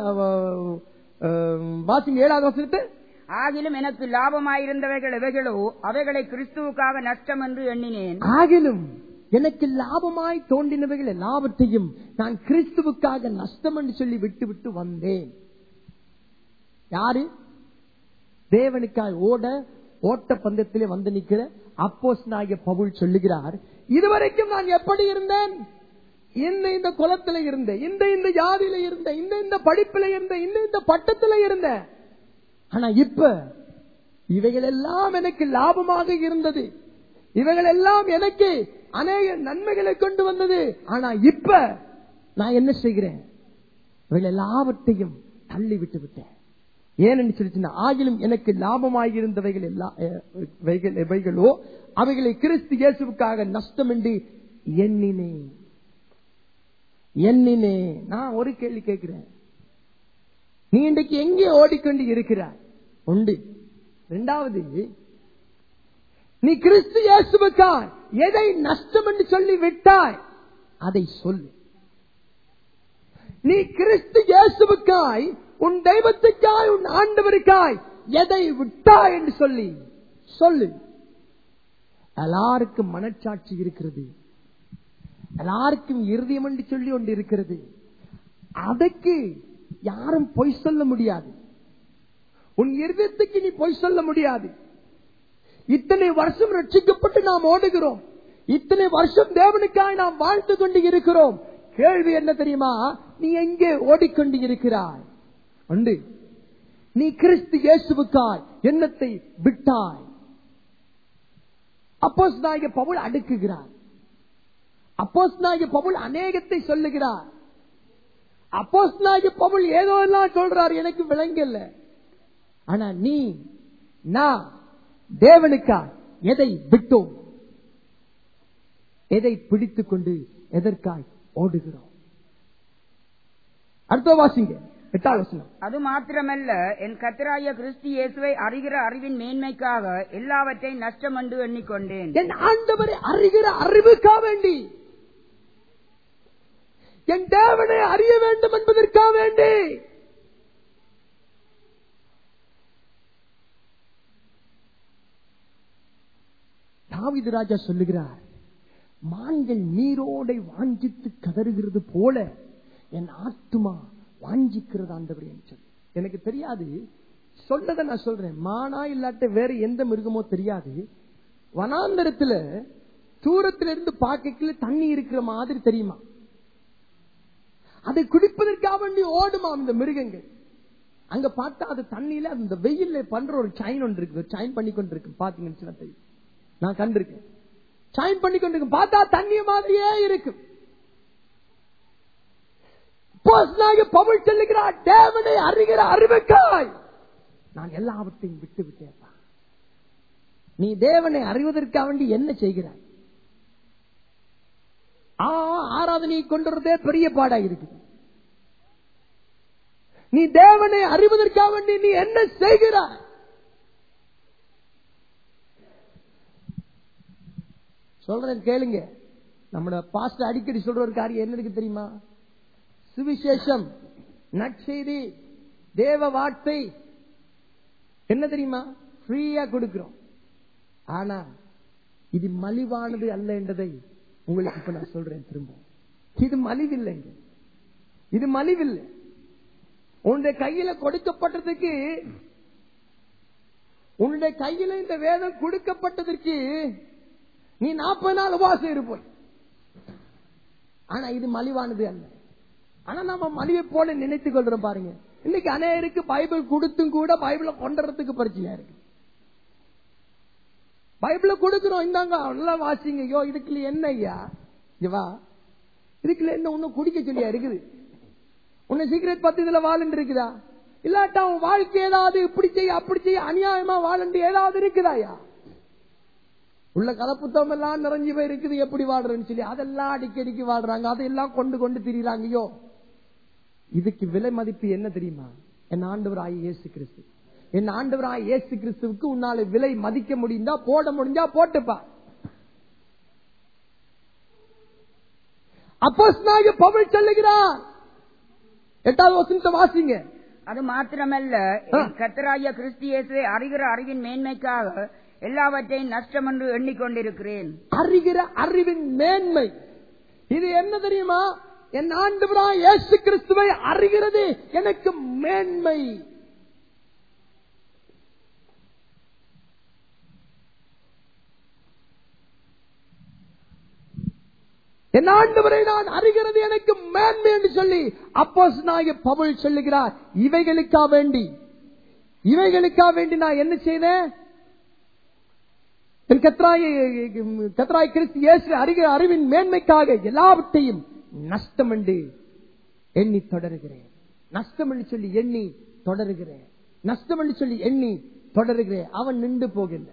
வாசிங்க 7வது வசனத்தை. ஆகிலும் எனக்கு லாபமாயிருந்தவைகள் எவைகளோ அவைகளை கிறிஸ்துவுக்காக நஷ்டம் என்று எண்ணினேன். ஆகிலும் எனக்கு லாபமாய் தோன்றினவைகள் எல்லாவற்றையும் நான் கிறிஸ்துவுக்காக நஷ்டம் என்று சொல்லி விட்டு விட்டு வந்தேன். யாரு? தேவனுக்காய் ஓட்ட பந்தயத்திலே வந்து நிற்கிற அப்போஸ்தலனாகிய பவுல் சொல்லுகிறார், இதுவரைக்கும் நான் எப்படி இருந்தேன்? இந்த குலத்தில இருந்தேன், இந்த ஜாதியில இருந்தேன், இந்த படிப்பில இருந்தேன், இந்த பட்டத்தில இருந்தேன். ஆனா இப்ப இவைகள் எல்லாம் எனக்கு லாபமாக இருந்தது. இவைகள் எல்லாம் எனக்கு அநேக நன்மைகளை கொண்டு வந்தது. ஆனா இப்ப நான் என்ன செய்கிறேன்? இவைகள் எல்லாவற்றையும் தள்ளி விட்டு விட்டேன். ஏன்னு சொல்லிச்சுன்னா, ஆகிலும் எனக்கு லாபமாயிருந்தவைகள் எவைகளோ அவைகளை கிறிஸ்து இயேசுவுக்காக நஷ்டம் என்று எண்ணினேன். நான் ஒரு கேள்வி கேட்கிறேன், நீ இன்றைக்கு எங்கே ஓடிக்கொண்டு இருக்கிறாய்? உண்டு. 2வது, நீ கிறிஸ்து இயேசுவுக்காய் எதை நஷ்டம் என்று சொல்லி விட்டாய் அதை சொல்லு. நீ கிறிஸ்து இயேசுவுக்காய், உன் தெய்வத்துக்காய், உன் ஆண்டவருக்காய் எதை விட்டாய் என்று சொல்லு. எல்லாருக்கும் மனச்சாட்சி இருக்கிறது, எல்லாருக்கும் இருதயம் என்று சொல்லி ஒன்று இருக்கிறது. அதற்கு யாரும் பொய் சொல்ல முடியாது. உன் இருதயத்துக்கு நீ பொய் சொல்ல முடியாது. இத்தனை வருஷம் ரட்சிக்கப்பட்டு நாம் ஓடுகிறோம், இத்தனை வருஷம் தேவனுக்காய் நாம் வாழ்ந்து கொண்டு இருக்கிறோம். கேள்வி என்ன தெரியுமா? நீ எங்கே ஓடிக்கொண்டு இருக்கிறாய்? உண்டு. நீ கிறிஸ்து இயேசுவுக்காய் என்னத்தை விட்டாய்? அப்போஸ்தலனாகிய பவுல் அடுக்குகிறார். அப்போஸ்தலனாகிய பவுல் அநேகத்தை சொல்லுகிறார். அப்போஸ்தலனாகிய பவுல் ஏதோ எல்லாம் சொல்றார், எனக்கு விளங்கல. ஆனா நான் தேவனுக்காய் எதை விட்டோம்? எதை பிடித்துக் கொண்டு எதற்காய் ஓடுகிறோம்? அடுத்த வாசிங்க, 8வது வசனம். அது மாத்திரமல்ல, என் கர்த்தராகிய கிறிஸ்து இயேசுவை அறிகிற அறிவின் மேன்மைக்காக எல்லாவற்றையும் நஷ்டம் என்று எண்ணிக்கொண்டேன். என் ஆண்டவரை அறிகிற அறிவுக்காக வேண்டி, என் தேவனை அறிய வேண்டும் என்பதற்காக வேண்டி, தாவீது ராஜா சொல்லுகிறார், மான்கள் நீரோடை வாஞ்சித்து கதறுகிறது போல என் ஆத்துமா வாஞ்சிக்கிறது ஆண்டவரே என்று சொல்லி. எனக்கு தெரியாது, சொல்லதை நான் சொல்றேன். மானா இல்லாட்ட வேற எந்த மிருகமோ தெரியாது. வனாந்தரத்துல தூரத்துல இருந்து பாக்கல தண்ணி இருக்கிற மாதிரி தெரியுமா? அதை குடிப்பதற்காக வேண்டி ஓடுமா அந்த மிருகங்கள். அங்க பார்த்தா அது தண்ணியில அந்த வெயில்ல பண்ற ஒரு சைன் ஒன்று இருக்கு, சைன் பண்ணி கொண்டு இருக்கு. பாத்தீங்கன்னு தெரியும், நான் கண்டிருக்கேன். சைன் பண்ணி கொண்டு இருக்கு, பார்த்தா தண்ணி மாதிரியே இருக்கு. பவுல் சொல்லுகிறார், தேவனை அறிகிற அறிவுக்காய் நான் எல்லாவற்றையும் விட்டு விட்டேன். நீ தேவனை அறிவதற்காக வேண்டி என்ன செய்கிறாய்? ஆராதனை கொண்டுறதே பெரிய பாடா இருக்கு. நீ தேவனை அறிவதற்காக வேண்டி நீ என்ன செய்கிறாய்? சொல்றேன் கேளுங்க. நம்ம பாஸ்டர் அடிக்கடி சொல்ற ஒரு காரியம் என்ன இருக்கு தெரியுமா? சுவிசேஷம், நற்செய்தி, தேவ வார்த்தை என்ன தெரியுமா? ஃப்ரீயா கொடுக்கிறோம். ஆனா இது மலிவானது அல்ல என்றதை உங்களுக்கு இப்ப நான் சொல்றேன் திரும்ப. இது மலிவில்லைங்க, இது மலிவில்லை. உன்னுடைய கையில கொடுக்கப்பட்டதுக்கு, உன்னுடைய கையில இந்த வேதம் கொடுக்கப்பட்டதற்கு நீ 40 நாள் உபவாசம் இருப்போய். ஆனா இது மலிவானது அல்ல. ஆனா நம்ம மலிவை போல நினைத்துக் கொள்றோம். பாருங்க, இன்னைக்கு அநேகருக்கு பைபிள் கொடுத்தும் கூட பைபிளை கொண்டுறதுக்கு பிரச்சனையா இருக்கு. பைபிளை கொடுக்கிறோம், இந்தாங்க நல்லா வாசிங்க. ஐயோ இதுக்குள்ள என்ன ஐயா, வா, இதுக்குள்ள என்ன ஒன்னும் குடிக்க சொல்லியா இருக்குது? உன்னை சீக்கிரட் பத்து இதுல வாழண்டு இருக்குதா? இல்லாட்டா உன் வாழ்க்கை ஏதாவது இப்படி செய்ய அப்படி செய்ய அநியாயமா வாழண்டு ஏதாவது இருக்குதாயா? உள்ள கதை புத்தகம் எல்லாம் நிறைஞ்சு போய் இருக்குது, எப்படி வாழ்றேன்னு சொல்லி அதெல்லாம் அடிக்கடிக்கு வாழ்றாங்க, அதெல்லாம் கொண்டு கொண்டு திரிறாங்க. ஐயோ, இதுக்கு விலை மதிப்பு என்ன தெரியுமா? என் ஆண்டவராகிய இயேசு கிறிஸ்து. என் ஆண்டவராகிய இயேசு கிறிஸ்துவுக்கு உன்னால விலை மதிக்க முடிந்தா, போட முடிஞ்சா போட்டுப்பா. அப்போஸ்தலனாகிய பவுல் சொல்லுகிறார், 8வது வசனத்தை வாசிங்க. அது மாத்திரமல்ல, என் கர்த்தராகிய கிறிஸ்து இயேசுவை அறிகிற அறிவின் மேன்மைக்காக எல்லாவற்றையும் நஷ்டம் என்று எண்ணிக்கொண்டிருக்கிறேன். அறிகிற அறிவின் மேன்மை இது என்ன தெரியுமா? என் ஆண்டவராகிய இயேசு கிறிஸ்துவை அறிகிறது எனக்கு மேன்மை. என் ஆண்டவரை நான் அறிகிறது எனக்கு மேன்மை என்று சொல்லி அப்போஸ்தலனாகிய பவுல் சொல்லுகிறார். இவைகளுக்காக வேண்டி நான் என்ன செய்தேன்? கர்த்தராகிய கிறிஸ்து இயேசு அறிகிற அறிவின் மேன்மைக்காக எல்லாவற்றையும் நஷ்டம் என்று எண்ணி தொடருகிறேன். நஷ்டம் என்று சொல்லி எண்ணி தொடருகிறேன். நஷ்டம் என்று சொல்லி எண்ணி தொடருகிறேன். அவன் நின்று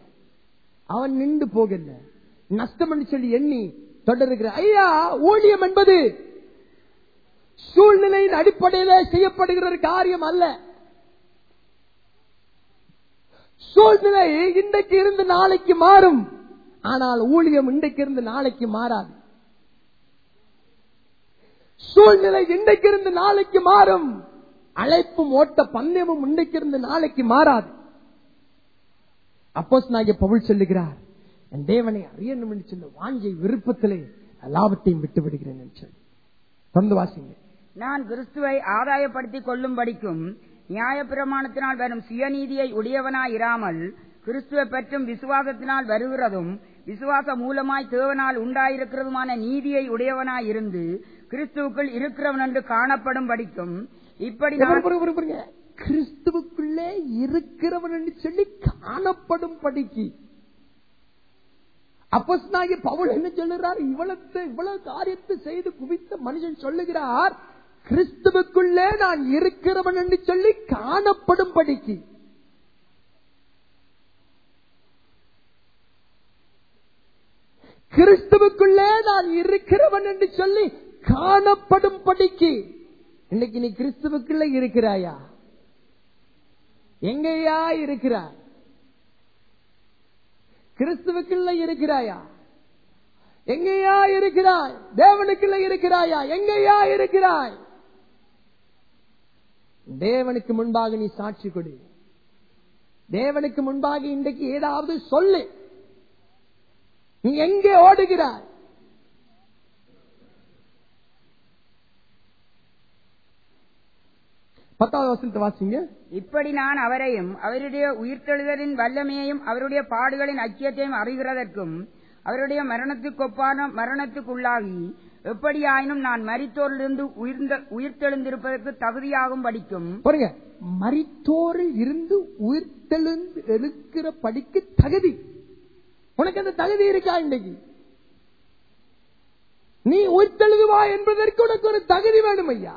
போகல. நஷ்டம் என்று சொல்லி எண்ணி தொடருகிற. ஐயா, ஊழியம் என்பது சூழ்நிலையின் அடிப்படையிலே செய்யப்படுகிற ஒரு காரியம் அல்ல. சூழ்நிலை இன்றைக்கு இருந்து நாளைக்கு மாறும், ஆனால் ஊழியம் இன்றைக்கு இருந்து நாளைக்கு மாறாது. சூழ்நிலை இன்றைக்கு இருந்து நாளைக்கு மாறும், அழைப்பும் ஓட்ட பந்தயமும் இன்றைக்கு இருந்து நாளைக்கு மாறாது. அப்போஸ்தலனாகிய பவுல் சொல்லுகிறார், என் தேவனை அறியணும் என்று சொல்ல வாஞ்சை விருப்பத்திலே எல்லாவற்றையும் விட்டு விடுகிறேன் என்று சொல்லி தொடர்ந்து வாசிங்க. நான் கிறிஸ்துவை ஆதாயப்படுத்திக் கொள்ளும்படிக்கும் நியாயப்பிரமாணத்தினால் வரும் சுயநீதியை உடையவனாயிராமல் கிறிஸ்துவை பற்றும் விசுவாசத்தினால் வருகிறதும் விசுவாச மூலமாய் தேவனால் உண்டாயிருக்கிறதுமான நீதியை உடையவனாயிருந்து கிறிஸ்துவுக்குள் இருக்கிறவன் என்று காணப்படும் படிக்கும். இப்படி கிறிஸ்துவுக்குள்ளே இருக்கிறவன் என்று சொல்லி காணப்படும் படிக்கு அப்போஸ்தலனாகிய பவுல் என்ன சொல்லுகிறார்? இவ்வளவு காரியத்தை செய்து குவித்த மனுஷன் சொல்லுகிறார், கிறிஸ்துவுக்குள்ளே நான் இருக்கிறவன் என்று சொல்லி காணப்படும் படிக்கு. கிறிஸ்துவுக்குள்ளே நான் இருக்கிறவன் என்று சொல்லி காணப்படும் படிக்கு. இன்னைக்கு நீ கிறிஸ்துவுக்குள்ள இருக்கிறாயா? எங்கேயா இருக்கிறாய்? கிறிஸ்துவுக்குள்ள இருக்கிறாயா? எங்கேயா இருக்கிறாய்? தேவனுக்குள்ள இருக்கிறாயா? எங்கேயா இருக்கிறாய்? தேவனுக்கு முன்பாக நீ சாட்சி கொடு. தேவனுக்கு முன்பாக இன்றைக்கு ஏதாவது சொல்லு. நீ எங்கே ஓடுகிறாய்? பத்தாவது வசனத்தை வாசிங்க. இப்படி நான் அவரையும் அவருடைய உயிர்த்தெழுதலின் வல்லமையையும் அவருடைய பாடுகளின் ஐக்கியத்தையும் அறிகிறதற்கும் அவருடைய மரணத்துக்கொப்பான மரணத்துக்குள்ளாகி எப்படியாயினும் நான் மரித்தோரிலிருந்து உயிர்த்தெழுந்திருப்பதற்கு தகுதியாகும் படிக்கும். பாருங்க, மரித்தோரில் இருந்து உயிர்த்தெழுந்து எழுக்கிற படிக்கு தகுதி. உனக்கு அந்த தகுதி இருக்கா? இன்றைக்கு நீ உயிர்த்தெழுதுவா என்பதற்கு உனக்கு ஒரு தகுதி வேணும் ஐயா.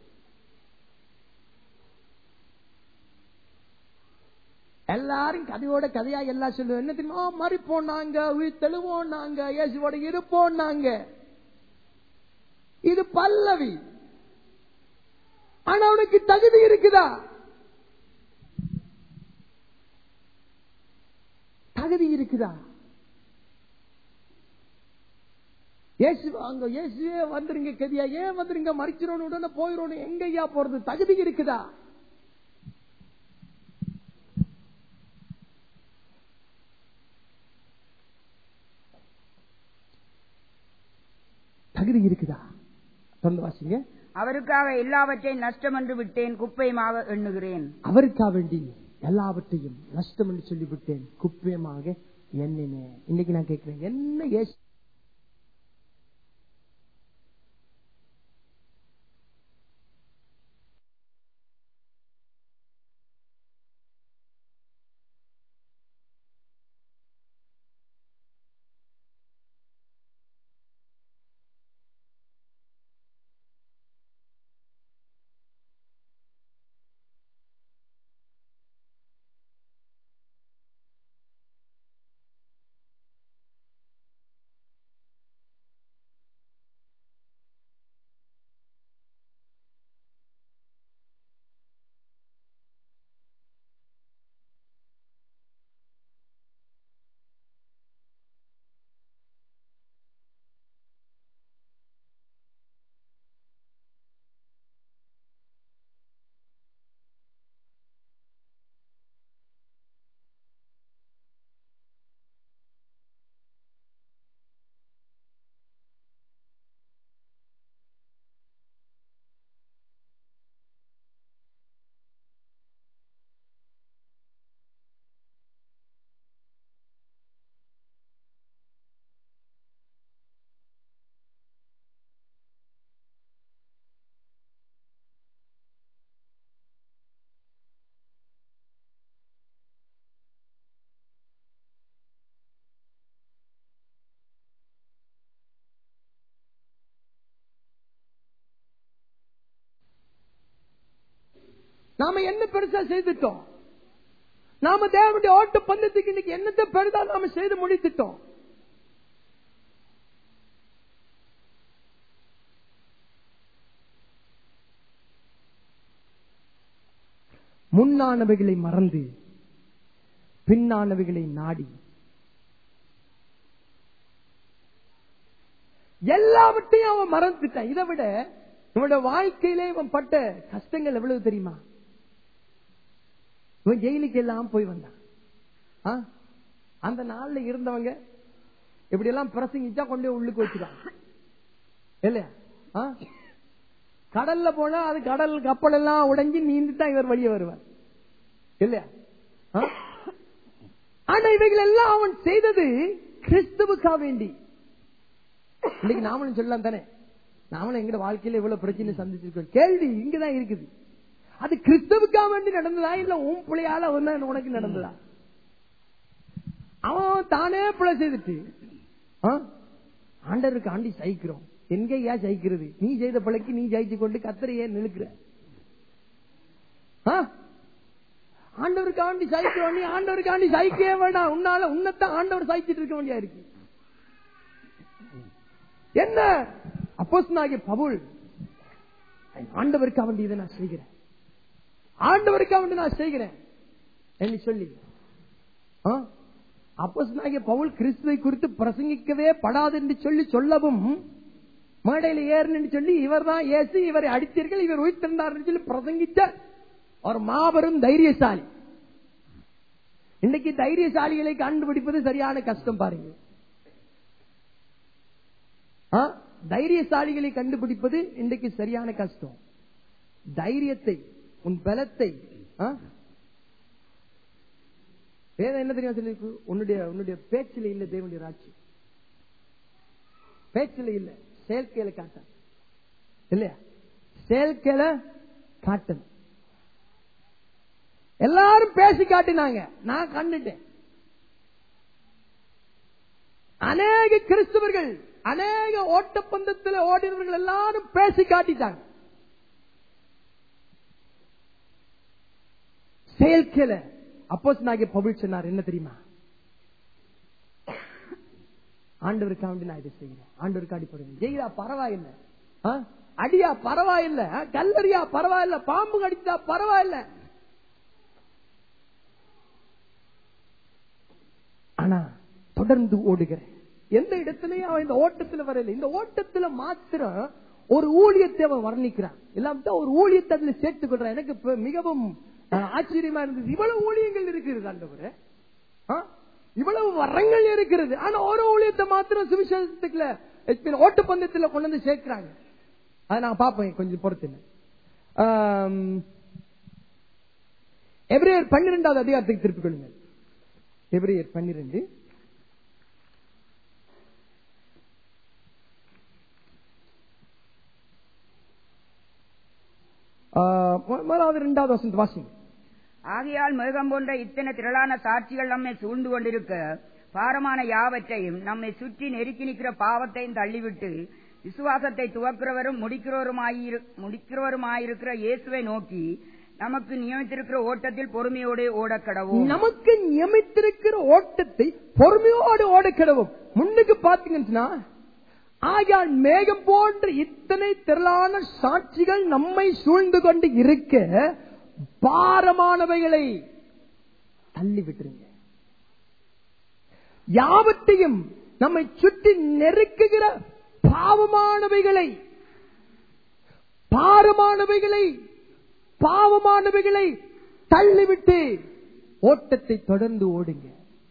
எல்லாரும் கதையோட கதையா எல்லாம் சொல்லுவோம். என்ன தெரியுமா? மறிப்போம் நாங்க, உயிர் தெழுவோம் நாங்க, இயேசுவோட இருப்போம் நாங்க. இது பல்லவி. ஆனா உனக்கு தகுதி இருக்குதா? தகுதி இருக்குதா? இயேசுவே வந்துருங்க, கதியா ஏன் வந்துருங்க, மறிச்சிரோன்னு உடனே போயிரோன்னு எங்க ஐயா போறது? தகுதி இருக்குதா? தகுதி இருக்குதா? தொடர்ந்து வாசிங்க. அவருக்காக எல்லாவற்றையும் நஷ்டம் என்று விட்டேன், குப்பையமாக எண்ணுகிறேன். அவருக்காக வேண்டி எல்லாவற்றையும் நஷ்டம் என்று சொல்லிவிட்டேன், குப்பையமாக எண்ணினேன். இன்னைக்கு நான் கேட்கிறேன், என்ன இயேசு நாம என்ன பெருசா செய்துட்டோம்? நாம தேவனுடைய ஓட்ட பந்தத்துக்கு இன்னைக்கு என்னத்தை பெருதா நாம செய்து முடித்துட்டோம்? முன்னானவைகளை மறந்து பின்னானவைகளை நாடி எல்லாவற்றையும் அவன் மறந்துட்டான். இதை விட இவனோட வாழ்க்கையிலே இவன் பட்ட கஷ்டங்கள் எவ்வளவு தெரியுமா? இவன் ஜெயிலுக்கு எல்லாம் போய் வந்தான். அந்த நாள்ல இருந்தவங்க இப்படி எல்லாம் பிரசங்கிச்சா கொண்டே உள்ளுக்கு வச்சுட்டான் இல்லையா? கடல்ல போனா அது கடல் கப்பல் எல்லாம் உடைஞ்சு நீந்து தான் இவர் வெளியே வருவார் இல்லையா? ஆனா இவைகள் எல்லாம் அவன் செய்தது கிறிஸ்துவுக்கா வேண்டி. இன்னைக்கு நாமளும் சொல்லலாம் தானே, நாமளும் எங்க வாழ்க்கையில இவ்வளவு பிரச்சனை சந்திச்சிருக்கோம். கேள்வி இங்கதான் இருக்குது, அது கிறிஸ்துவுக்கா வேண்டி நடந்ததா இல்ல உன் பிள்ளையால உனக்கு நடந்ததா? அவன் தானே பிள்ளை செய்துட்டு ஆண்டவருக்கு ஆண்டி சகிக்கிறோம். எங்க ஏன் சகிக்கிறது? நீ செய்த பிள்ளைக்கு நீ ஜெயிச்சு கொண்டு கத்தரையே நிலுக்கிற. ஆண்டவருக்கு ஆண்டி சகிக்கிறோம். நீ ஆண்டவருக்கு ஆண்டி சகிக்கவே வேண்டாம். உன்னால உன்னத்தான் ஆண்டவர் சகிச்சிட்டு இருக்க வேண்டியா இருக்கு. என்ன அப்போஸ்தலனாகிய பவுல் ஆண்டவருக்காக வேண்டி இதை நான் செய்கிறேன், ஆண்டவருக்காக வேண்டி நான் செய்கிறேன் என்று சொல்லி அப்போஸ்தலனாகிய பவுல் கிறிஸ்துவை குறித்து பிரசங்கிக்கவே படாது என்று சொல்லி சொல்லவும் மேடையில் ஏறுன்னு சொல்லி இவர் தான் இயேசு, இவரை அடித்தீர்கள், இவர் உயிர்த்தெழுந்தார் என்று சொல்லி பிரசங்கித்த ஒரு மாபெரும் தைரியசாலி. இன்னைக்கு தைரியசாலிகளை கண்டுபிடிப்பது சரியான கஷ்டம் பாருங்க. தைரியசாலிகளை கண்டுபிடிப்பது இன்றைக்கு சரியான கஷ்டம். தைரியத்தை, உன் பலத்தை வேதம் என்ன தெரியும் சொல்லி, உன்னுடைய பேச்சில இல்ல தேவனுடைய ராட்சியம், பேச்சில இல்ல, செயற்கையில காட்ட இல்லையா, செயற்கையில காட்டணும். எல்லாரும் பேசி காட்டினாங்க, நான் கண்டுட்டேன். அநேக கிறிஸ்தவர்கள், அநேக ஓட்டப்பந்தத்தில் ஓடினவர்கள் எல்லாரும் பேசி காட்டிட்டாங்க. செயற்கையில அப்போஸ்தலனாகிய பவுல் சொன்னார் என்ன தெரியுமா, ஆண்டவருக்காக வேண்டி நான் இதை செய்கிறேன், ஆண்டவருக்கு அடிப்படுறேன். ஜெயிலா பரவாயில்லை, அடியா பரவாயில்லை, கல்லறியா பரவாயில்லை, பாம்பு கடிச்சா பரவாயில்லை, ஆனா தொடர்ந்து ஓடுகிறேன். எந்த இடத்துலயும் அவன் இந்த ஓட்டத்துல வரல. இந்த ஓட்டத்துல மாத்திரம் ஒரு ஊழியத்தை அவன் வர்ணிக்கிறான், இல்லாம ஒரு ஊழியத்தை அதுல சேர்த்துக் கொள்றான். எனக்கு மிகவும் ஆச்சரியமா இருந்தது. இவ்வளவு ஊழியங்கள் இருக்கிறது ஆண்டவரே, இவ்வளவு வரங்கள் இருக்கிறது, ஆனா ஒரு ஊழியத்தை மாத்திரம் சுவிசேஷத்துக்குள்ள ஓட்டப்பந்தத்துல கொண்டு வந்து சேர்க்கிறாங்க. அதை நான் பார்ப்பேன் கொஞ்சம் பொறுத்து. எபிரேயர் 12வது அதிகாரத்துக்கு திருப்பிக் கொள்ளுங்கள். எபிரேயர் 12 முதலாவது 2வது வசனத்தை வாசிங்க. ஆகையால் மேகம் போன்ற இத்தனை திரளான சாட்சிகள் நம்மை சூழ்ந்து கொண்டிருக்க பாரமான யாவற்றையும் நம்மை சுற்றி நெருக்கி நிற்கிற பாவத்தையும் தள்ளிவிட்டு விசுவாசத்தை துவக்கிறவரும் முடிக்கிறவருமாயிருக்கிற இயேசுவை நோக்கி நமக்கு நியமித்திருக்கிற ஓட்டத்தில் பொறுமையோடு ஓடக்கடவும். நமக்கு நியமித்திருக்கிற ஓட்டத்தை பொறுமையோடு ஓடக்கடவும். முன்னுக்கு பாத்தீங்கன்னா, ஆகையால் மேகம் போன்ற இத்தனை திரளான சாட்சிகள் நம்மை சூழ்ந்து கொண்டு இருக்க பாரமானவைகளை தள்ளிவிட்டுருங்க, யாவற்றையும் நம்மை சுற்றி நெருக்குகிற பாவமானவைகளை தள்ளிவிட்டு ஓட்டத்தை தொடர்ந்து ஓடுங்க.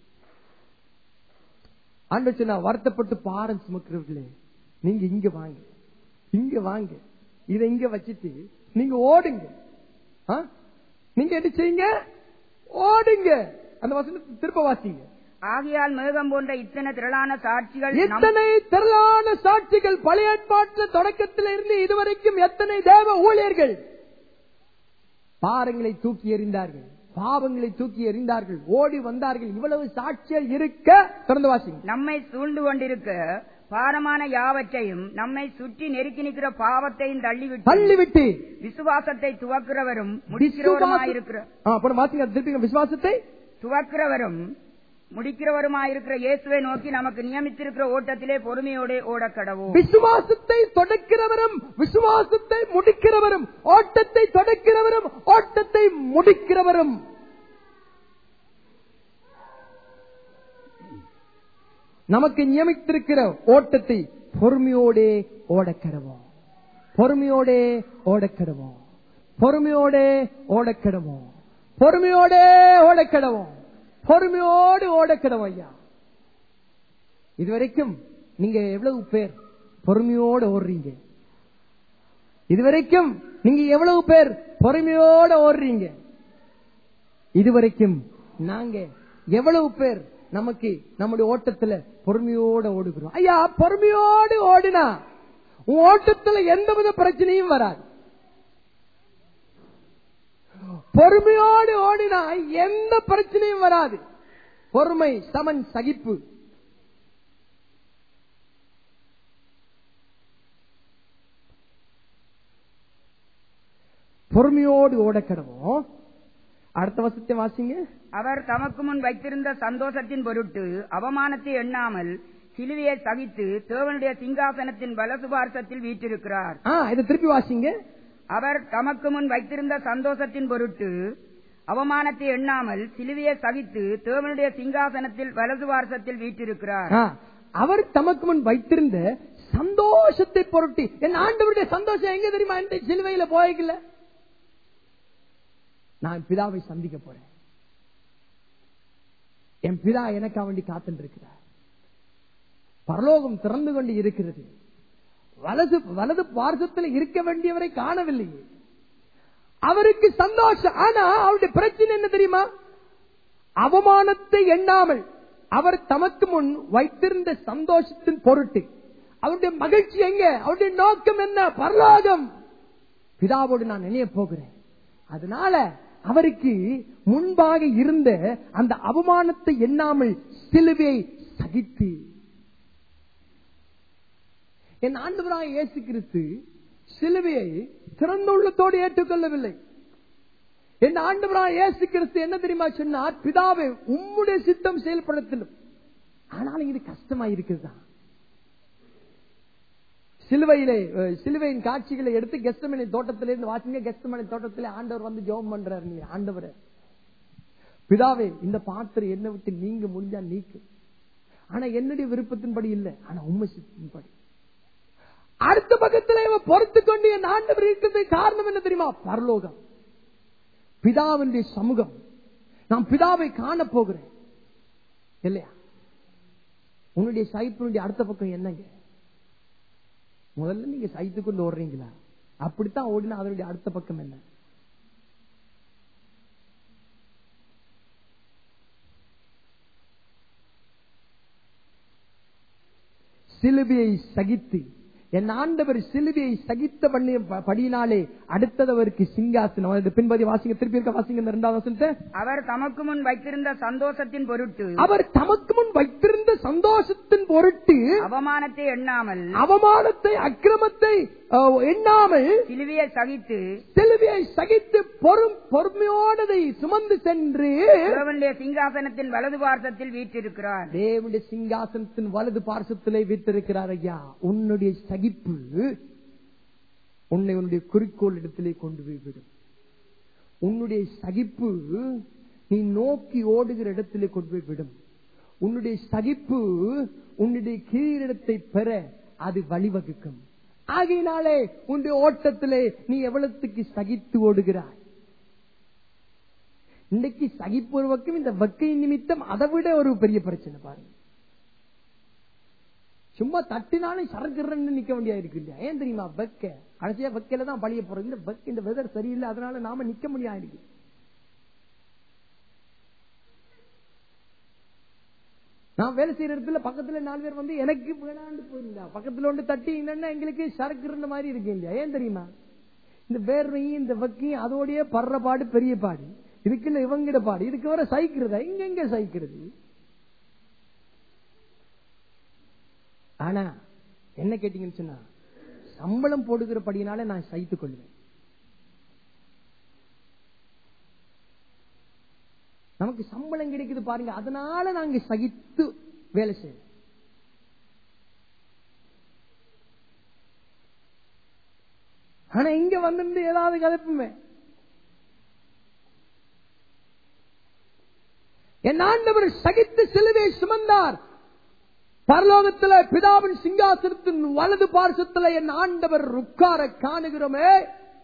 ஆண்டவர் சொன்னார், வருத்தப்பட்டு பாரம் சுமக்கிறவர்களே, நீங்க இங்க வாங்க, இதை இங்க வச்சுட்டு நீங்க ஓடுங்க. நீங்க என்ன செய்யுங்க? ஓடுங்க. அந்த வசனத்தை திருப்ப வாசிங்க. ஆகையால் மேகம் போன்ற இத்தனை திரளான சாட்சிகள் பழைய ஏற்பாட்டில் தொடக்கத்தில் இருந்து இதுவரைக்கும் எத்தனை தேவ ஊழியர்கள் பாரங்களை தூக்கி எறிந்தார்கள், பாவங்களை தூக்கி எறிந்தார்கள், ஓடி வந்தார்கள். இவ்வளவு சாட்சிகள் இருக்க திறந்து வாசிங்க. நம்மை சூழ்ந்து கொண்டிருக்க பாரமான யாவற்றையும் நம்மை சுற்றி நெருக்கி நிற்கிற பாவத்தையும் தள்ளிவிட்டு விசுவாசத்தை துவக்கிறவரும் விசுவாசத்தை துவக்கிறவரும் முடிக்கிறவருமாயிருக்கிற இயேசுவை நோக்கி நமக்கு நியமித்திருக்கிற ஓட்டத்திலே பொறுமையோடு ஓடக்கடவும். விசுவாசத்தை தொடக்கிறவரும் விசுவாசத்தை முடிக்கிறவரும், ஓட்டத்தை தொடக்கிறவரும் ஓட்டத்தை முடிக்கிறவரும். நமக்கு நியமித்திருக்கிற ஓட்டத்தை பொறுமையோடே ஓடக்கடவோம், பொறுமையோடே ஓடக்கடவோம், பொறுமையோடே ஓடக்கடவோம், பொறுமையோடே ஓடக்கடவோம், பொறுமையோடு ஓடக்கடவோம். ஐயா, இதுவரைக்கும் நீங்க எவ்வளவு பேர் பொறுமையோடு ஓடுறீங்க? இதுவரைக்கும் நீங்க எவ்வளவு பேர் பொறுமையோடு ஓடுறீங்க? இதுவரைக்கும் நாங்க எவ்வளவு பேர் நமக்கு நம்முடைய ஓட்டத்துல பொறுமையோடு ஓடுகிறோம்? ஐயா, பொறுமையோடு ஓடினா உன் ஓட்டத்துல எந்தவித பிரச்சனையும் வராது. பொறுமையோடு ஓடினா எந்த பிரச்சனையும் வராது. பொறுமை சமன் சகிப்பு. பொறுமையோடு ஓடக்கடவோம். அடுத்த வசனத்தை வாசிங்க. அவர் தமக்கு முன் வைத்திருந்த சந்தோஷத்தின் பொருட்டு அவமானத்தை எண்ணாமல் சிலுவையை சகித்து தேவனுடைய சிங்காசனத்தின் வலது பார்சத்தில் வீற்றிருக்கிறார். இதை திருப்பி வாசிங்க. அவர் தமக்கு முன் வைத்திருந்த சந்தோஷத்தின் பொருட்டு அவமானத்தை எண்ணாமல் சிலுவையை சகித்து தேவனுடைய சிங்காசனத்தில் வலது பார்சத்தில் வீற்றிருக்கிறார். அவர் தமக்கு முன் வைத்திருந்த சந்தோஷத்தை பொருட்டு. என் ஆண்டவருடைய சந்தோஷம் எங்க தெரியுமா? சிலுவையில போய்க்கல, நான் பிதாவை சந்திக்க போறேன். என் பிதா எனக்கா வேண்டி காத்துட்டு இருக்கிறார். பரலோகம் திறந்து கொண்டு இருக்கிறது. வலது பார்சத்தில் இருக்க வேண்டியவரை காணவில்லையே, அவருக்கு சந்தோஷம். ஆனா அவருடைய பிரச்சனை என்ன தெரியுமா? அவமானத்தை எண்ணாமல் அவர் தமக்கு முன் வைத்திருந்த சந்தோஷத்தின் பொருட்டு அவருடைய மகிழ்ச்சி எங்க? அவருடைய நோக்கம் என்ன? பரலோகம். பிதாவோடு நான் இணைய போகிறேன். அதனால அவருக்கு முன்பாக இருந்த அந்த அவமானத்தை எண்ணாமல் சிலுவையை சகித்து. என் ஆண்டவராகிய இயேசு கிறிஸ்து சிலுவையை திறந்துள்ளத்தோடு ஏற்றுக்கொள்ளவில்லை. என் ஆண்டவராகிய இயேசு கிறிஸ்து என்ன தெரியுமா சொன்னார்? பிதாவை உம்முடைய சித்தம் செயல்படுத்தலும். ஆனாலும் இது கஷ்டமா இருக்குதுதான். சிலுவையின் காட்சிகளை எடுத்து கெத்செமனே தோட்டத்திலிருந்து வாசிங்க. கெத்செமனே தோட்டத்திலே ஆண்டவர் வந்து ஜெபம் பண்றாரு. ஆண்டவரே, பிதாவே, இந்த பாத்திரம் என்னை விட்டு நீங்க முடிஞ்சா நீக்கு, ஆனா என்னுடைய விருப்பத்தின்படி இல்லை, ஆனா உண்மை சித்தத்தின்படி. அடுத்த பக்கத்தில் இவன் பொறுத்து கொண்டு என் ஆண்டவர் இருக்கிறது காரணம் என்ன தெரியுமா? பரலோகம், பிதாவினுடைய சமூகம். நான் பிதாவை காண போகிறேன் இல்லையா? உன்னுடைய சகிப்பினுடைய அடுத்த பக்கம் என்னங்க? முதல்ல நீங்க சகித்து கொண்டு ஓடுறீங்களா? அப்படித்தான் ஓடினா அதனுடைய அடுத்த பக்கம் என்ன? சிலுவையை சகித்து என் ஆண்டவர் சிலுவையை சகித்த படியினாலே அடுத்ததவருக்கு சிங்காசனம். பின்பதி வாசிங்க, திருப்பி இருக்க வாசிங்க. இந்த 2வது வசனத்தை. அவர் தமக்கு முன் வைத்திருந்த சந்தோஷத்தின் பொருட்டு அவர் தமக்கு முன் வைத்திருந்த சந்தோஷத்தின் பொருட்டு அவமானத்தை எண்ணாமல் அக்கிரமத்தை எண்ணாமல் சிலுவையை சகித்து பொறுமையோனதை சுமந்து சென்று தேவனுடைய சிங்காசனத்தின் வலது பார்சத்தில் வீற்றிருக்கிறார். தேவனுடைய சிங்காசனத்தின் வலது பார்சத்திலே வீற்றிருக்கிறார். ஐயா, உன்னுடைய சகிப்பு உன்னை உன்னுடைய குறிக்கோள் இடத்திலே கொண்டு போய் விடும். உன்னுடைய சகிப்பு நீ நோக்கி ஓடுகிற இடத்திலே கொண்டு போய் விடும். உன்னுடைய சகிப்பு உன்னுடைய கீழிடத்தை பெற அது வழிவகுக்கும். ஆகையினாலே உன்னுடைய ஓட்டத்திலே நீ எவ்வளவுக்கு சகித்து ஓடுகிறாய்? இன்னைக்கு சகிப்பு ஒரு பக்கம், இந்த வக்கை நிமித்தம் அதை விட ஒரு பெரிய பிரச்சனை பாருங்க. சும்மா தட்டினாலும் சரக்குறன்னு நிக்க வேண்டியா இருக்கு இல்லையா? ஏன் தெரியுமா? வெக்க கடைசியா வெக்கையில தான் பழிய போறது. இந்த வெதர் சரியில்லை, அதனால நாம நிக்க முடியா இருக்கு. நான் வேலை செய்யற இடத்துல பக்கத்துல 4 பேர் வந்து எனக்கு வேணாண்டு போயிருந்தா பக்கத்துல ஒன்று தட்டி என்னன்னா எங்களுக்கு சரக்குற மாதிரி இருக்கு இல்லையா? ஏன் தெரியுமா? இந்த வேர்வையும் இந்த வக்கையும் அதோடய படுற பாடு பெரிய பாடு. இதுக்குள்ள இவங்கிட பாடு. இதுக்கு வர சைக்கிறதா? இங்க சைக்கிறது. ஆனா என்ன கேட்டீங்கன்னு சொன்னா, சம்பளம் போடுகிறபடினால நான் சகித்துக் கொள்வேன். நமக்கு சம்பளம் கிடைக்குது பாருங்க, அதனால நாங்க சகித்து வேலை செய்யணும். ஆனா இங்க வந்து ஏதாவது கலப்புமே. என் ஆண்டவர் சகித்து சிலுவையை சுமந்தார். பரலோகத்தில் பிதாவின் சிங்காசனத்தின் வலது பார்சத்தில் என் ஆண்டவர் உட்கார காணுகிறோமே.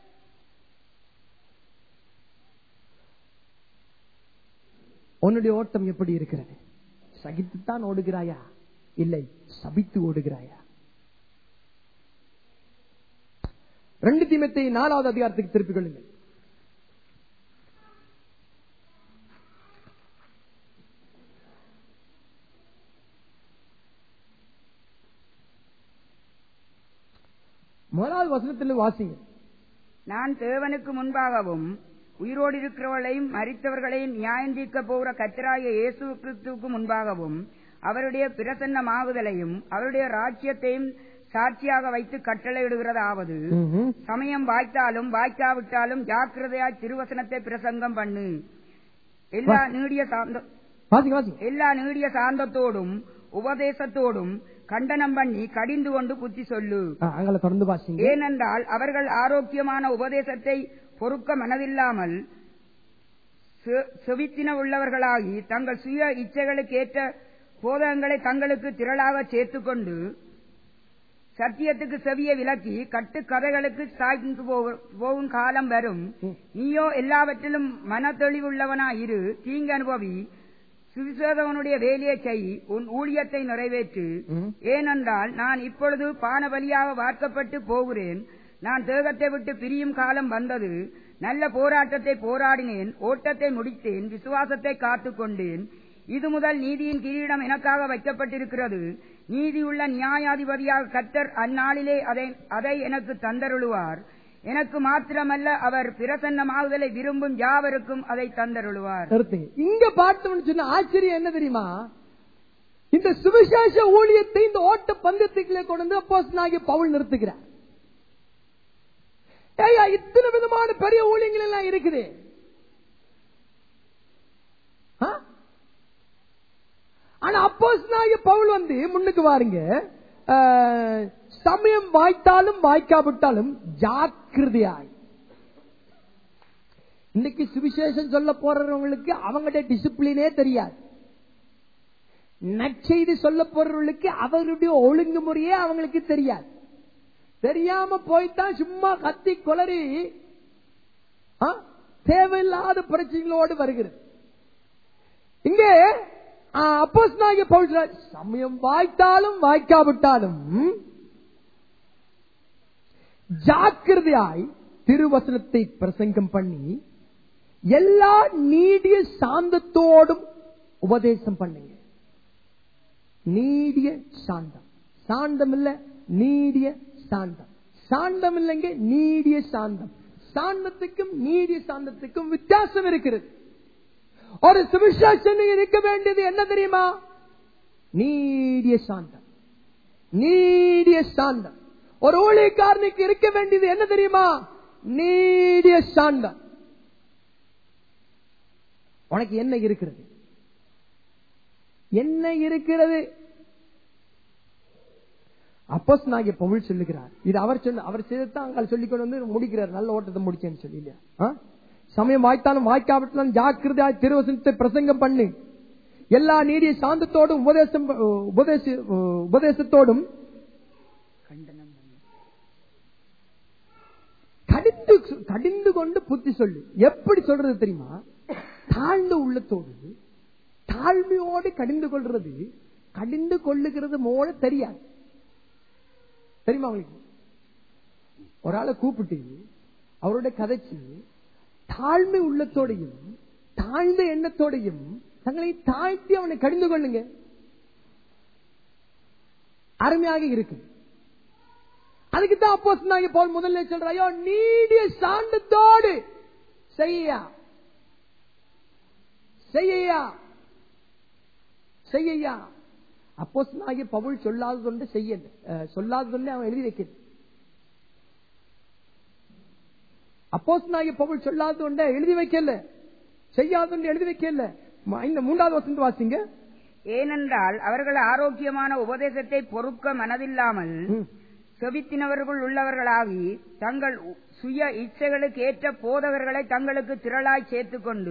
உன்னுடைய ஓட்டம் எப்படி இருக்கிறது? சகித்துத்தான் ஓடுகிறாயா, இல்லை சபித்து ஓடுகிறாயா? 2 தீமோத்தேயு 4வது அதிகாரத்துக்கு திருப்பிக் கொள்ளுங்கள். முதலாவது வசனத்தில் வாசிங்க. நான் தேவனுக்கு முன்பாகவும் உயிரோடு இருக்கிறவர்களையும் மரித்தவர்களையும் நியாயம் தீர்க்க போகிற கர்த்தராகிய இயேசு கிறிஸ்துவுக்கு முன்பாகவும் அவருடைய பிரசன்னமாகுதலையும் அவருடைய ராஜ்யத்தையும் சாட்சியாக வைத்து கட்டளையிடுகிறதாவது, சமயம் வாய்த்தாலும் வாய்க்காவிட்டாலும் ஜாக்கிரதையாய் திருவசனத்தை பிரசங்கம் பண்ணு. எல்லா நீடிய சாந்தத்தோடும் உபதேசத்தோடும் கண்டனம் பண்ணி கடிந்து கொண்டு புத்தி சொல்லு. அங்கே தொடர்ந்து வாசிங்க. ஏனென்றால் அவர்கள் ஆரோக்கியமான உபதேசத்தை பொறுக்க மனதில்லாமல் செவித்தின உள்ளவர்களாகி தங்கள் சுய இச்சைகளுக்கு ஏற்ற போதகங்களை தங்களுக்கு திரளாக சேர்த்துக்கொண்டு சத்தியத்துக்கு செவியை விலக்கி கட்டுக்கதைகளுக்கு சாய்ந்து போகும் காலம் வரும். நீயோ எல்லாவற்றிலும் மனத்தெளிவுள்ளவனாயிரு, தீங்கு அனுபவி, சுவிசேஷவனுடைய வேலையை செய், உன் ஊழியத்தை நிறைவேற்று. ஏனென்றால் நான் இப்பொழுது பானபலியாக வார்க்கப்பட்டு போகிறேன். நான் தேகத்தை விட்டு பிரியும் காலம் வந்தது. நல்ல போராட்டத்தை போராடினேன், ஓட்டத்தை முடித்தேன், விசுவாசத்தை காத்துக் கொண்டேன். இது முதல் நீதியின் கிரீடம் எனக்காக வைக்கப்பட்டிருக்கிறது. நீதியுள்ள நியாயாதிபதியாக கர்த்தர் அந்நாளிலே அதை எனக்கு தந்தருளுவார். எனக்கு மாத்திரமல்ல, அவர் பிரசன்னமாகுதலை விரும்பும் யாவருக்கும் அதை தந்தருளுவார். இங்க பார்த்தோம்னு சொன்ன ஆச்சரியம் என்ன தெரியுமா? இந்த சுவிசேஷ ஊழியத்தை இந்த ஓட்ட பந்தயத்துக்குள்ளே கொண்டு வந்து அப்போஸ்தலனாகிய பவுல் நிறுத்துகிறார். இத்தனை விதமான பெரிய ஊழியங்கள் எல்லாம் இருக்குது. ஆனா அப்போஸ்தலனாகிய பவுல் வந்து முன்னுக்கு வாருங்க, சமயம் வாய்த்தாலும் வாய்க்காவிட்டாலும் ஜாக்கிரதையாய். இன்னைக்கு சுவிசேஷம் சொல்ல போறவங்களுக்கு அவங்களுடைய டிசிப்ளினே தெரியாது. நற்செய்தி சொல்ல போறவர்களுக்கு அவருடைய ஒழுங்குமுறையே அவங்களுக்கு தெரியாது. தெரியாம போய்தான் சும்மா கத்தி கொலரி தேவையில்லாத பிரச்சனைகளோடு வருகிறது. இங்கே அப்போஸ்தலனாகிய பவுல் சமயம் வாய்த்தாலும் வாய்க்காவிட்டாலும் ஜாக்கிரதையாய் திருவசனத்தை பிரசங்கம் பண்ணி எல்லா நீடிய சாந்தத்தோடும் உபதேசம் பண்ணுங்க. நீடிய சாந்தம், சாந்தம் இல்ல நீடிய சாந்தம், சாந்தம் இல்லைங்க நீடிய சாந்தம். சாந்தத்துக்கும் நீடிய சாந்தத்துக்கும் வித்தியாசம் இருக்கிறது. ஒரு சுவிசேஷன் இருக்க வேண்டியது என்ன தெரியுமா? நீடிய சாந்தம், நீடிய சாந்தம். ஒரு ஊழியக்காரனுக்கு இருக்க வேண்டியது என்ன தெரியுமா? நீடிய சாந்தம். உனக்கு என்ன இருக்கிறது? என்ன இருக்கிறது? அப்போஸ்தலனாகிய பவுல் சொல்லுகிறார். இது அவர் செய்தான் அங்க சொல்லிக்கொண்டு வந்து முடிக்கிறார். நல்ல ஓட்டத்தை முடிச்சேன்னு சொல்லி இல்லையா? சமயம் வாய்த்தாலும் வாய்க்காவிட்டாலும் ஜாக்கிரதையாய் திருவசனத்தை பிரசங்கம் பண்ணு. எல்லா நீடிய சாந்தத்தோடும் உபதேசத்தோடும் கடிந்து கொண்டு புத்தி சொல்லு. எப்படி சொல்றது தெரியுமா? தாழ்ந்த உள்ளத்தோடு தாழ்மையோடு கடிந்து கொள்றது, கடிந்து கொள்ளுகிறது போல தெரியாது. தெரியுமா உங்களுக்கு? ஒரு ஆளை கூப்பிட்டு அவரோட கதைச்சு தாழ்மை உள்ளத்தோடையும் தாழ்ந்த எண்ணத்தோடையும் தங்களை தாழ்த்தி அவனை கடிந்து கொள்ளுங்க. அருமையாக இருக்கு. அதுக்குத்தான் அப்போஸ்தலனாகிய பவுல் முதல்ல சொல்ற, ஐயோ நீடிய சாந்தத்தோடு செய்யா செய்யா செய்யா. அப்போஸ்தலனாகிய பவுல் சொல்லாதது ஒன்று செய்ய, சொல்லாதது அவன் எழுதி வைக்கிறது. அப்போஸ்தலனாகிய பவுல் சொல்லாதது ஒன்றை எழுதி வைக்கல, செய்யாத எழுதி வைக்கல. இந்த 3வது வசனத்தை வாசிங்க. ஏனென்றால் அவர்கள் ஆரோக்கியமான உபதேசத்தை பொறுக்க மனதில்லாமல் செவித்தினவர்கள் உள்ளவர்களாகி தங்கள் சுய இச்சைகளுக்கு ஏற்ற போதகர்களை தங்களுக்கு திரளாய் சேர்த்துக் கொண்டு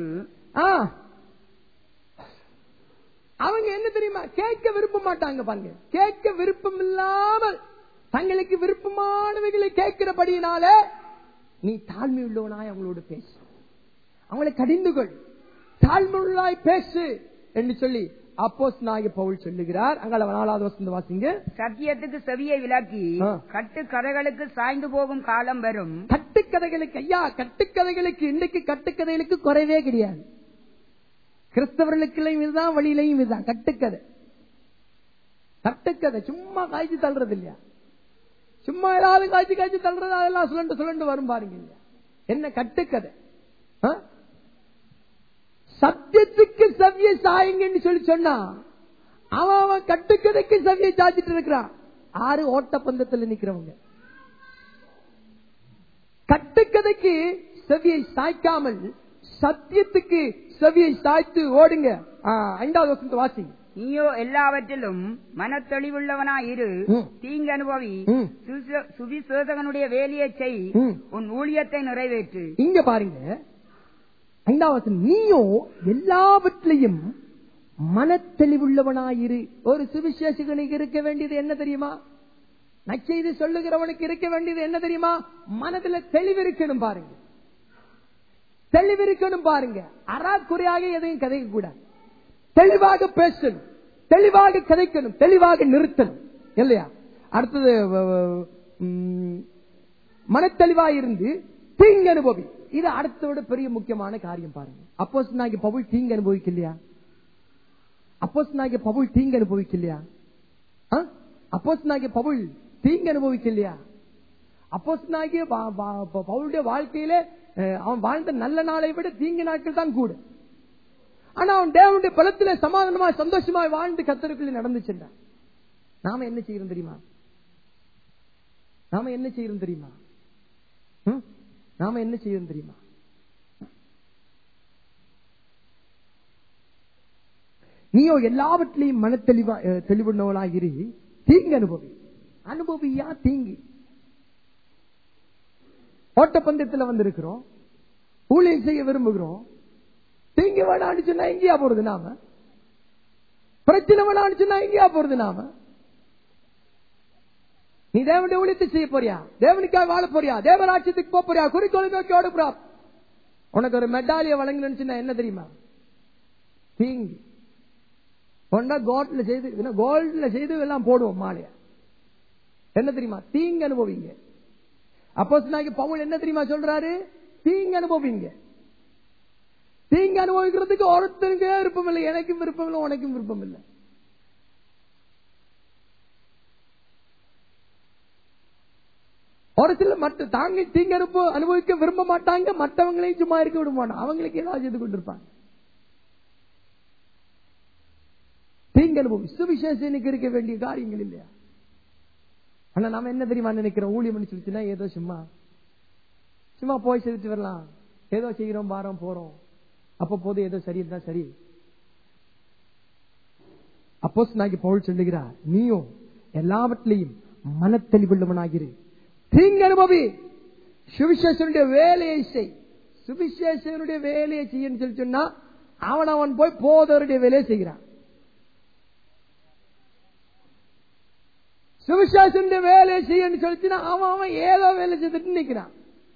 அவங்க என்ன தெரியுமா? கேட்க விரும்ப மாட்டாங்க. பாருங்க, கேட்க விருப்பம் இல்லாமல் தங்களுக்கு விருப்பமானவைகளை கேட்கிறபடியினால நீ தாழ்மை உள்ளவனாய் அவங்களோடு பேசு, அவங்களை கடிந்து கொள், தாழ்மை உள்ளாய் பேசு என்று சொல்லி அப்போஸ்தலனாகிய பவுல் சொல்லுகிறார். அங்கே 4வது வசனத்தை வாசிங்க. சத்தியத்துக்கு செவியை விலக்கி கட்டுக்கதைகளுக்கு சாய்ந்து போகும் காலம் வரும். கட்டுக்கதைகளுக்கு, ஐயா கட்டுக்கதைகளுக்கு, இன்றைக்கு கட்டுக்கதைகளுக்கு குறைவே கிடையாது. கிறிஸ்தவர்களுக்கு இதுதான், வழியிலையும் இதுதான் கட்டுக்கதை. கட்டுக்கதை சும்மா காய்ச்சி தள்ளுறது இல்லையா? சும்மா ஏதாவது காய்ச்சி தள்ளுறது, அதெல்லாம் சுழண்டு வரும் பாருங்க இல்லையா? என்ன கட்டுக்கதை? சத்தியத்துக்கு செவியை சாயுங்கன்னு சொல்லி சொன்னா அவன் கட்டுக்கதைக்கு செவியை சாய்ச்சிட்டு இருக்கிறான். 6 ஓட்ட பந்தத்தில் நிக்கிறவங்க கட்டுக்கதைக்கு செவியை சாய்க்காமல் சத்தியத்துக்கு செவியை சாய்த்து ஓடுங்க. 5வது வசனத்தை வாசிங்க. நீயோ எல்லாவற்றிலும் மனத்தெளிவுள்ளவனாயிரு, தீங்கு அனுபவி, சுவிசேஷகனுடைய வேலையை செய், உன் ஊழியத்தை நிறைவேற்று. இங்க பாருங்க, 5வது, நீயோ எல்லாவற்றிலையும் மனத்தெளிவுள்ளவனாயிரு. ஒரு சுவிசேஷகனுக்கு இருக்க வேண்டியது என்ன தெரியுமா? நற்செய்தி சொல்லுகிறவனுக்கு இருக்க வேண்டியது என்ன தெரியுமா? மனதுல தெளிவிருக்கணும். பாருங்க, தெளிவிருக்கணும். பாருங்க, அறாக்குறையாக எதையும் கதைக்க கூடாது. தெளிவாக பேசணும், தெளிவாக கதைக்கணும், தெளிவாக நிறுத்தணும், இல்லையா? அடுத்தது, மனத்தெளிவாயிருந்து தீங்கு அனுபவி. இது அடுத்தோட பெரிய முக்கியமான காரியம். பாருங்க, அப்போஸ்தலனாகிய பவுல் தீங்கு அனுபவிக்கலையா? அப்போஸ்தலனாகிய பவுல் தீங்கு அனுபவிக்கலையா? அப்போஸ்தலனாகிய பவுல் தீங்கு அனுபவிக்கலையா? அப்போஸ்தலனாகிய பவுலுடைய வாழ்க்கையில அவன் வாழ்ந்த நல்ல நாளை விட தீங்கு நாட்கள் தான் கூட. ஆனா அவன் தேவனுடைய பலத்தில சமாதானமா சந்தோஷமாய் வாழ்ந்து கர்த்தருக்குள்ள நடந்து சென்றான். நாம என்ன செய்யறோம் தெரியுமா? நாம என்ன செய்யறோம் தெரியுமா? நாம என்ன செய்யறோம் தெரியுமா? நீயோ எல்லாவற்றிலையும் தெளிவுள்ளவளாகிரு, தீங்கு அனுபவி. அனுபவியா தீங்கு? ஓட்டப்பந்தயத்தில் வந்திருக்கிறோம், ஊழியம் செய்ய விரும்புகிறோம். தீங்கு வேணான்னு சொன்னா எங்கேயா போறது? நாம பிரச்சனை வேணான்னு சொன்னா எங்கேயா போறது? நாம நீ தேவனுடைய ஊழியத்தை செய்ய போறியா? தேவனுக்காக வாழ போறியா? தேவராட்சியத்துக்கு போக போறியா? குறிக்கோளை நோக்கி ஓட போறா? உனக்கு ஒரு மெடாலியை வழங்கணும்னு சொன்னா என்ன தெரியுமா? தீங்கு. கோல்ட்ல செய்து எல்லாம் போடுவோம் மாலையா. என்ன தெரியுமா? தீங்கு அனுபவிங்க. அப்போஸ்தலனாகிய பவுல் என்ன தெரியுமா சொல்றாரு? தீங்கு அனுபவிங்க. தீங்கு அனுபவிக்கிறதுக்கு ஒருத்தருக்கு விருப்பம் இல்லை, எனக்கும் விருப்பம் இல்லை, உனக்கும் விருப்பம் இல்லை. ஒரு சில தாங்க தீங்கு அனுபவிக்க விரும்ப மாட்டாங்க, மற்றவங்களையும் சும்மா இருக்க விட மாட்டாங்க, அவங்களுக்கு ஏதாவது செய்து கொண்டிருப்பாங்க. தீங்கு அனுபவி சுவிசேஷனுக்கு இருக்க வேண்டிய காரியங்கள் இல்லையா? ஆனா நாம என்ன தெரியுமா நினைக்கிறோம்? ஊழியம் சொல்லிச்சுன்னா ஏதோ சும்மா சும்மா போய் செஞ்சுட்டு வரலாம், ஏதோ செய்கிறோம், வாரம் போறோம், அப்ப போது ஏதோ சரி இருந்தா சரி. அப்போஸ்தலனாகிய பவுல் சொல்லுகிறார், நீயும் எல்லாவற்றிலையும் மனத்தெளிவுள்ளவனாகிரு, தீங்கு அனுபவி, சுவிசேஷனுடைய வேலையை செய். சுவிசேஷனுடைய வேலையை செய்யன்னு சொல்லி சொன்னா அவன் போய் போதவருடைய வேலையை செய்கிறான். சுவிசேஷனுடைய வேலையை செய்யன்னு சொல்லிச்சுன்னா அவன் ஏதோ வேலை செய்துட்டு நிக்கிறான்.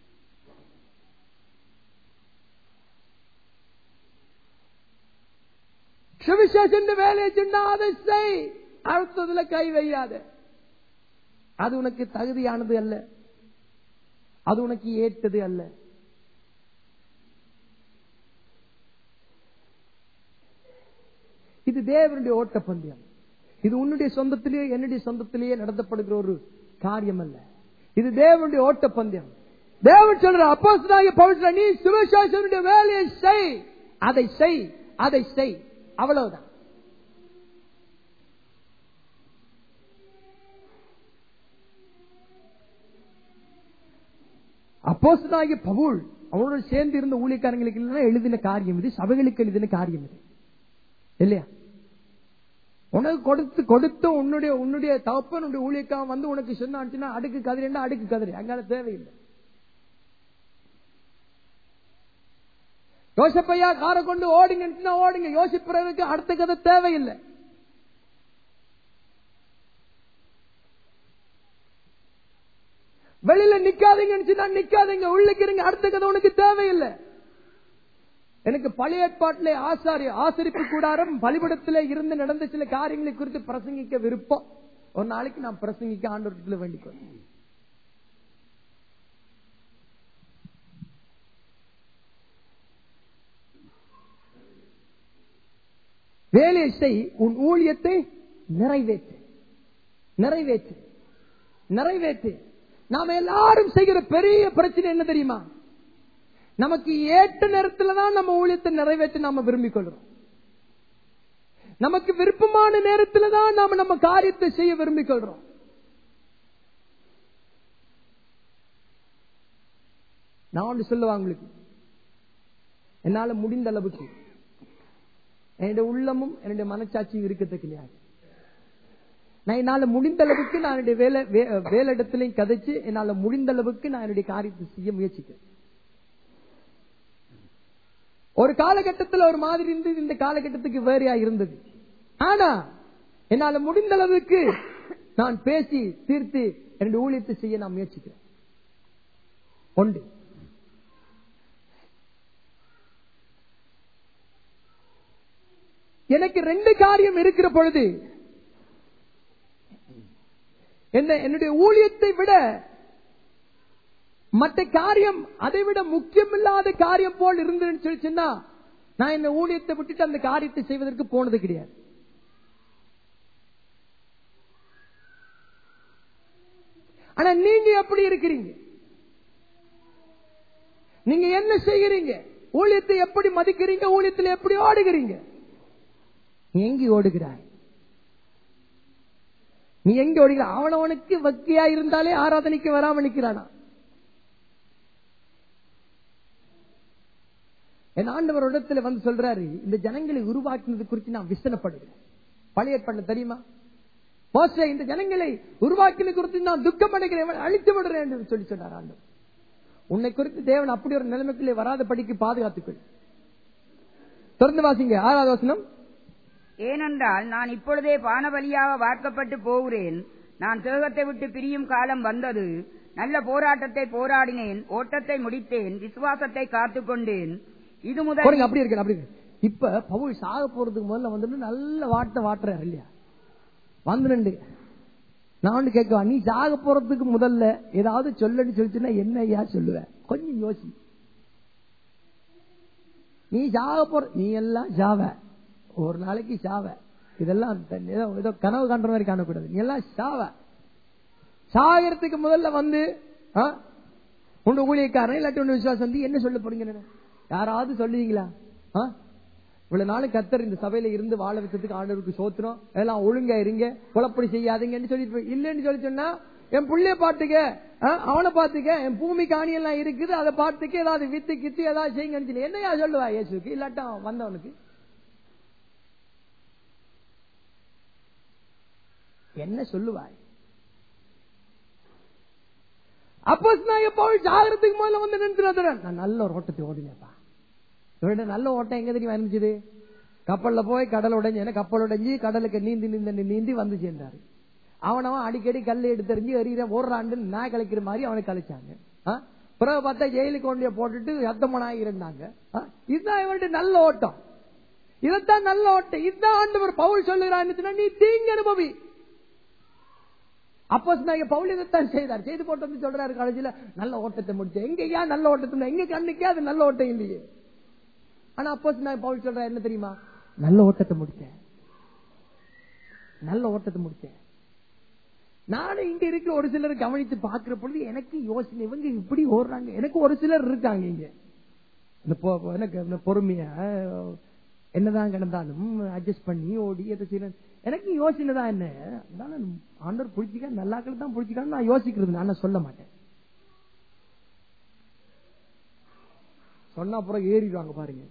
சுவிசேஷன் வேலையை சொன்னா அதை செய், அடுத்ததுல கை வையாத. அது உனக்கு தகுதியானது அல்ல, அது உனக்கு ஏற்றது அல்ல. இது தேவனுடைய ஓட்டப்பந்தயம். இது உன்னுடைய சொந்தத்திலேயே என்னுடைய சொந்தத்திலேயே நடத்தப்படுகிற ஒரு காரியம் அல்ல. இது தேவனுடைய ஓட்டப்பந்தயம். தேவன் சொல்ற, அப்போஸ்தலனாகிய பவுல், நீ சுவிசேஷனுடைய வேலையை செய், அதை செய், அதை செய், அவ்வளவுதான். அப்போஸ்தலனாகிய பவுல் அவனோடு சேர்ந்து இருந்த ஊழியக்காரங்களுக்கு எழுதின காரியம் இது, சபைகளுக்கு எழுதின காரியம் இது இல்லையா? உனக்கு கொடுத்த உன்னுடைய தகப்பன் ஊழியக்காரன் வந்து உனக்கு சொன்னா அடுக்கு கதிரேண்டா அடுக்கு கதிரை, அங்கால தேவையில்லை. யோசிப்பையா காரை கொண்டு ஓடுங்க ஓடுங்க, யோசிப்பதற்கு அடுத்த கதை தேவையில்லை. வெளியில நிக்காதீங்க நிக்காதீங்க, உள்ளுக்கு இருங்க, அடுத்த கதை உனக்கு தேவையில்லை. எனக்கு பழைய ஏற்பாட்டிலே ஆசரிப்பு கூடாரம் பலிபடத்திலே இருந்து நடந்த சில காரியங்களை குறித்து பிரசங்கிக்க விருப்பம். ஒரு நாளைக்கு நான் பிரசங்கிக்க ஆண்டவரத்தில் வேண்டிக்கொள். வேலையை செய், உன் ஊழியத்தை நிறைவேற்று, நிறைவேற்று, நிறைவேற்று. நாம எல்லாரும் செய்கிற பெரிய பிரச்சனை என்ன தெரியுமா? நமக்கு ஏற்ற நேரத்தில் தான் நம்ம ஊழியத்தை நிறைவேற்ற நாம விரும்பிக் கொள்றோம். நமக்கு விருப்பமான நேரத்தில் தான் நாம நம்ம காரியத்தை செய்ய விரும்பிக் கொள்றோம். நான் ஒன்று சொல்லுவாங்க, உங்களுக்கு என்னால முடிந்த அளவுக்கு என்னுடைய உள்ளமும் என்னுடைய மனச்சாட்சியும் இருக்கத்தக்கலையா. நான் என்னால முடிந்த அளவுக்கு நான் என்னுடைய வேலை இடத்திலையும் கதைச்சு என்னால முடிந்த அளவுக்கு நான் என்னுடைய காரியத்தை செய்ய முயற்சிக்கிறேன். ஒரு காலகட்டத்தில் ஒரு மாதிரி இருந்தது, இந்த காலகட்டத்துக்கு வேறையா இருந்தது. ஆனா என்னால முடிந்த அளவுக்கு நான் பேசி தீர்த்து என்னுடைய ஊழியத்தை செய்ய நான் முயற்சிக்கிறேன். ஒன்று, எனக்கு 2 காரியம் இருக்கிற பொழுது என்னுடைய ஊழியத்தை விட மற்ற காரியம் அதை விட முக்கியமில்லாத காரியம் போல் இருந்ததுன்னு சொல்லிச்சுன்னா நான் இந்த ஊழியத்தை விட்டுட்டு அந்த காரியத்தை செய்வதற்கு போனது கிடையாது. ஆனா நீங்க எப்படி இருக்கிறீங்க? நீங்க என்ன செய்கிறீங்க? ஊழியத்தை எப்படி மதிக்கிறீங்க? ஊழியத்தில் எப்படி ஓடுகிறீங்க? நீ எங்க ஓடுகிறாய்? நீ எங்க ஓடுகிற? அவனவனுக்கு வக்கியா இருந்தாலே ஆராதனைக்கு வராம நிக்கிறானா? என் ஆண்டவர் இடத்துல வந்து சொல்றாரு, இந்த ஜனங்களை உருவாக்கினது குறித்து நான் விசனப்படுகிறேன். பழைய ஏற்பாடு தெரியுமா? மோசே இந்த ஜனங்களை உருவாக்கினது குறித்து நான் துக்கம் அடைகிறேன், அழித்து விடுறேன் என்று சொல்லி சொன்னார் ஆண்டவர். உன்னை குறித்து தேவன் அப்படி ஒரு நிலைமைக்குள்ளே வராத படிக்கு பாதுகாத்துக்கொள். தொடர்ந்து வாசிங்க 6வது வசனம். ஏனென்றால் நான் இப்பொழுதே பானபலியாக வார்க்கப்பட்டு போகிறேன். நான் தேகத்தை விட்டு பிரியும் காலம் வந்தது. நல்ல போராட்டத்தை போராடினேன், ஓட்டத்தை முடித்தேன், விசுவாசத்தை காத்துக்கொண்டேன். இது முதல் அப்படி இருக்கு. அப்படி இப்ப பவுல் சாக போறதுக்கு முதல்ல வந்து நல்ல வாட்டுறாரு இல்லையா? வந்து நான் கேட்கவா, நீ சாக போறதுக்கு முதல்ல ஏதாவது சொல்லன்னு சொல்லிச்சுன்னா என்ன ஐயா சொல்லுவ? கொஞ்சம் யோசி. நீ சாக போற, நீ எல்லாம் சாவ, ஒரு நாளைக்கு சாவ. இதெல்லாம் ஏதோ கனவு காண்ற மாதிரி காணக்கூடாது. நீ எல்லாம் சாவ. சாகிறதுக்கு முதல்ல வந்து உங்க ஊழியக்காரன் இல்லாட்டி ஒன்று விசுவாசம் வந்து என்ன சொல்ல போறீங்க? யாராவது சொல்லுவீங்களா? இவ்வளவு நாளும் கர்த்தர் இந்த சபையில இருந்து வாழ வச்சதுக்கு ஆண்டவருக்கு சோத்திரம், எல்லாம் ஒழுங்கா இருங்க, குழப்படி செய்யாதீங்கன்னு சொல்லிட்டு இல்லன்னு சொல்லி சொன்னா, என் புள்ளைய பாத்துக்க, அவனை பாத்துக்க, என் பூமி காணி எல்லாம் இருக்குது, அதை பார்த்துக்க, ஏதாவது வித்து கித்து ஏதாவது செய்யுங்கன்னு சொல்லி என்னையா சொல்லுவா இயேசுக்கு? இல்லாட்டா வந்தவனுக்கு என்ன சொல்லுவாய்? அப்போ பவுல் ஜாகிரத்துக்கு முதல்ல வந்து நின்று, நான் நல்ல ஒரு ஓட்டத்தை ஓடினேப்பா. இவருடைய நல்ல ஓட்டம் எங்க தெரியுமா இருந்துச்சு? கப்பல்ல போய் கடல் உடைஞ்சு, கப்பல் உடைஞ்சு கடலுக்கு நீந்தி வந்து சேர்ந்தாரு. அவனவன் அடிக்கடி கல்லை எடுத்தறிஞ்சு எறிகிற ஓடுறாண்டு நான் கலைக்கிற மாதிரி அவனை கலைச்சாங்க. பிறகு பார்த்தா ஜெயிலுக்கு கொண்டு போட்டுட்டு யத்தமனாக இருந்தாங்க. இதுதான் இவருடைய நல்ல ஓட்டம். இதைத்தான் நல்ல ஓட்டம். இதுதான் ஆண்டவர் பவுல் சொல்லுகிறான்னு, நீ தீங்கு அனுபவி. அப்போ பவுல் இதைத்தான் செய்தார். செய்து போட்டு வந்து சொல்றாரு கடைசியில, நல்ல ஓட்டத்தை முடிச்சேன். எங்கயா நல்ல ஓட்டத்தை? எங்க கண்ணுக்கே அது நல்ல ஓட்டம் இல்லையே. ஆனா அப்போ பவுல் சொல்ற என்ன தெரியுமா? நல்ல ஓட்டத்தை முடிச்சேன், நல்ல ஓட்டத்தை முடிச்சேன். நானும் இங்க இருக்க ஒரு சிலர் கவனித்து பாக்குற பொழுது எனக்கு யோசனை, இவங்க இப்படி ஓடுறாங்க. எனக்கு ஒரு சிலர் இருக்காங்க இங்க, எனக்கு பொறுமையா என்னதான் கிடந்தாலும் அட்ஜஸ்ட் பண்ணி ஓடி எதை செய்யணும். எனக்கு யோசனை தான் என்ன, ஆண்டவர் பிடிச்சிக்க நல்லாக்கள் தான் பிடிச்சிக்கான்னு நான் யோசிக்கிறது. நான் சொல்ல மாட்டேன். சொன்னா அப்புறம் ஏறிடுவாங்க பாருங்க.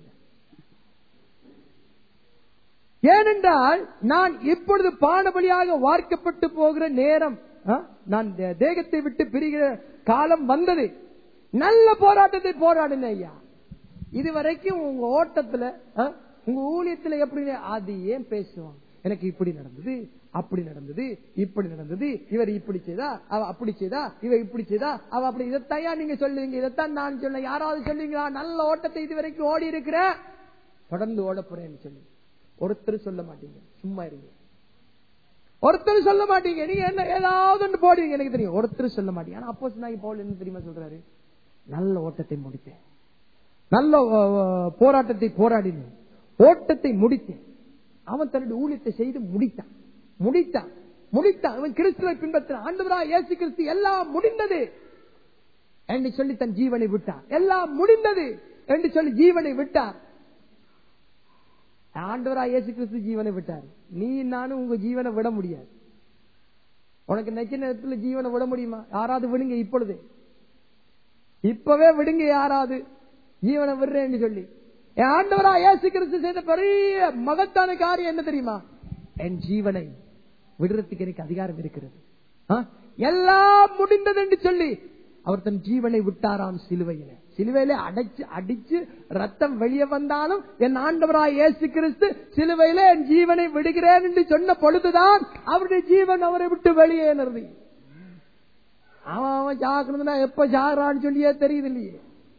ஏனென்றால் நான் இப்பொழுது பானபலியாக வார்க்கப்பட்டு போகிற நேரம், நான் தேகத்தை விட்டு பிரிகிற காலம் வந்தது. நல்ல போராட்டத்தை போராடினேன் ஐயா. இதுவரைக்கும் உங்க ஓட்டத்துல உங்க ஊழியத்துல எப்படி அது ஏன் பேசுவாங்க? எனக்கு இப்படி நடந்தது, அப்படி நடந்தது, இப்படி நடந்தது, இவர் இப்படி செய்தா, அவ அப்படி செய்தா, இவ இப்படி செய்தா, அவ அப்படி. இதைத்தையா நீங்க சொல்லுவீங்க? இதைத்தான் நான் சொல்ல. யாராவது சொல்லுவீங்களா? நல்ல ஓட்டத்தை இதுவரைக்கும் ஓடி இருக்கிற, தொடர்ந்து ஓட போறேன்னு சொல்லி ஒருத்தர் சொல்ல மாட்டீங்க. சும்மா இருங்க. ஒருத்தர் சொல்ல மாட்டீங்க. நீங்க என்ன ஏதாவது ஒன்று போடுவீங்க, எனக்கு தெரியும். ஒருத்தர் சொல்ல மாட்டீங்க. ஆனா அப்போஸ்தலனாகிய பவுல் என்ன தெரியுமா சொல்றாரு? நல்ல ஓட்டத்தை முடித்தேன், நல்ல போராட்டத்தை போராடினேன், ஓட்டத்தை முடித்தேன். அவன் தன்னுடைய ஊழியத்தை செய்து முடித்தான். அவன் கிறிஸ்துவை பின்பற்றினான். ஆண்டவராகிய இயேசு கிறிஸ்து எல்லாம் முடிந்தது என்று சொல்லி தன் ஜீவனை விட்டார். எல்லாம் முடிந்தது என்று சொல்லி ஜீவனை விட்டார். ஆண்டவராகிய இயேசு கிறிஸ்து ஜீவனை விட்டார். நீ நானும் உங்க ஜீவனை விட முடியாது. உனக்கு நினைச்ச நேரத்தில் ஜீவனை விட முடியுமா? யாராவது விடுங்க, இப்பொழுது இப்பவே விடுங்க. யாராவது ஜீவனை விடுறேன்னு சொல்லி என் ஆண்டவரா இயேசு கிறிஸ்து செய்த பெரிய மகத்தான காரியம் என்ன தெரியுமா? என் ஜீவனை விடுறதுக்கு எனக்கு அதிகாரம் இருக்கிறது. எல்லாம் முடிந்தது என்று சொல்லி அவர் தன் ஜீவனை விட்டாராம் சிலுவையில. சிலுவையில அடிச்சு ரத்தம் வெளியே வந்தாலும் என் ஆண்டவராய் இயேசு கிறிஸ்து சிலுவையில என் ஜீவனை விடுகிறேன் என்று சொன்ன பொழுதுதான் அவருடைய ஜீவன் அவரை விட்டு வெளியேறது. அவன் ஜாக்குறதுனா எப்ப ஜாகிறான்னு சொல்லியே தெரியுது இல்லையே.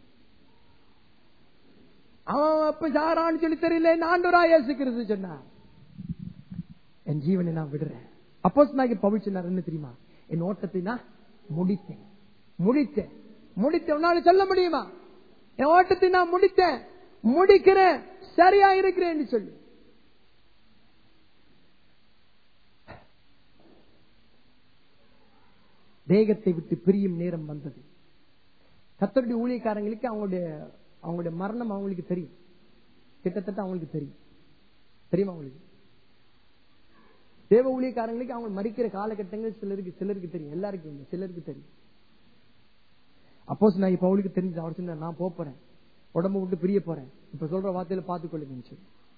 அவன் எப்ப ஜாகிறான்னு சொல்லி தெரியல. என் ஆண்டவராய் இயேசு கிறிஸ்து சொன்னார், என் ஜீவனை நான் விடுறேன். அப்போஸ்தலனாகிய பவுல் சொன்னார் என்ன தெரியுமா? என் ஓட்டத்தை நான் முடித்தேன். உன்னால சொல்ல முடியுமா? என் ஓட்டத்தை நான் முடித்தேன், முடிக்கிறேன், சரியா இருக்கிறேன் சொல்லி. தேகத்தை விட்டு பிரியும் நேரம் வந்தது. கர்த்தருடைய ஊழியக்காரங்களுக்கு அவங்களுடைய மரணம் அவங்களுக்கு தெரியும். கிட்டத்தட்ட அவங்களுக்கு தெரியுமா? அவங்களுக்கு தேவ ஊழியக்காரங்களுக்கு அவங்க மரிக்கிற காலகட்டங்கள் சிலருக்கு தெரியும். எல்லாருக்கும் சிலருக்கு தெரியும். அப்போஸ்தலனாகிய பவுலுக்கு தெரிஞ்சு அவர் சொன்னார், நான் போறேன், உடம்பு விட்டு பிரிய போறேன், இப்ப சொல்ற வார்த்தையில பார்த்துக்கொள்ளுங்க.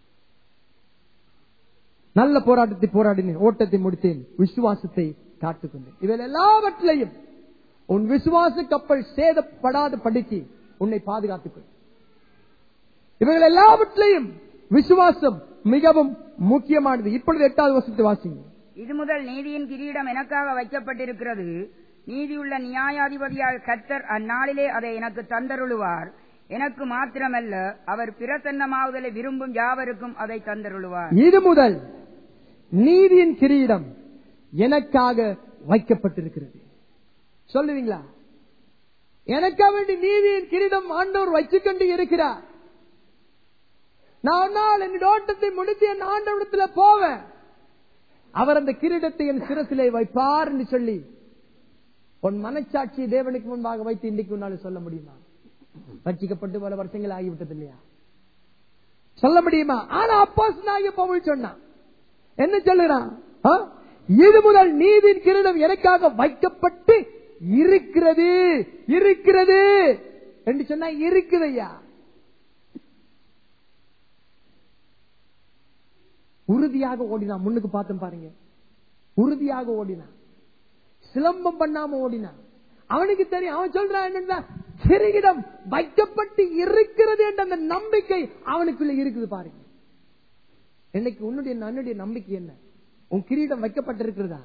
நல்ல போராட்டத்தை போராடினேன், ஓட்டத்தை முடித்தேன், விசுவாசத்தை காத்துக்கொண்டேன். இதில் எல்லாவற்றிலையும் உன் விசுவாச கப்பல் சேதப்படாத படிக்கு உன்னை பாதுகாத்துக்கொள். இவர்கள் எல்லாவற்றிலையும் விசுவாசம் மிகவும் முக்கியமானது. இப்பொழுது 8வது வசனத்தை வாசிங்க. இது முதல் நீதியின் கிரீடம் எனக்காக வைக்கப்பட்டிருக்கிறது. நீதியுள்ள நியாயாதிபதியாக கர்த்தர் அந்நாளிலே அதை எனக்கு தந்தருளுவார். எனக்கு மாத்திரமல்ல, அவர் பிரசன்னமாகுதலை விரும்பும் யாவருக்கும் அதை தந்தருளுவார். இது முதல் நீதியின் கிரீடம் எனக்காக வைக்கப்பட்டிருக்கிறது. சொல்லுவீங்களா? எனக்காக வேண்டி நீதியின் கிரீடம் ஆண்டவர் வச்சுக்கொண்டு இருக்கிறார். நான் என் ஓட்டத்தை முடித்து என் ஆண்டவரிடத்தில் போவேன். அவர் அந்த கிரீடத்தை என் சிரசிலே வைப்பார் என்று சொல்லி உன் மனச்சாட்சியை தேவனுக்கு முன்பாக வைத்து இன்றைக்கு உன்னால சொல்ல முடியுமா? ரட்சிக்கப்பட்டு பல வருஷங்கள் ஆகிவிட்டது இல்லையா? சொல்ல முடியுமா? ஆனா அப்போஸ்தலனாகிய பவுல் சொன்னான், என்ன சொல்லுறான்? இது முதல் நீதியின் கிரீடம் எனக்காக வைக்கப்பட்டு இருக்கிறது என்று சொன்னா இருக்குது ஐயா. உறுதியாக ஓடினான். முன்னுக்கு பார்த்தோம் பாருங்க, உறுதியாக ஓடினான், சிலம்பம் பண்ணாம ஓடினான். அவனுக்கு தெரியும், அவன் சொல்றான் என்னன்னா, கிரீடம் வைக்கப்பட்டு இருக்கிறது என்ற அந்த நம்பிக்கை அவனுக்குள்ள இருக்குது பாருங்க. இன்னைக்கு உன்னுடைய நம்பிக்கை என்ன? உன் கிரீடம் வைக்கப்பட்டிருக்கிறதா?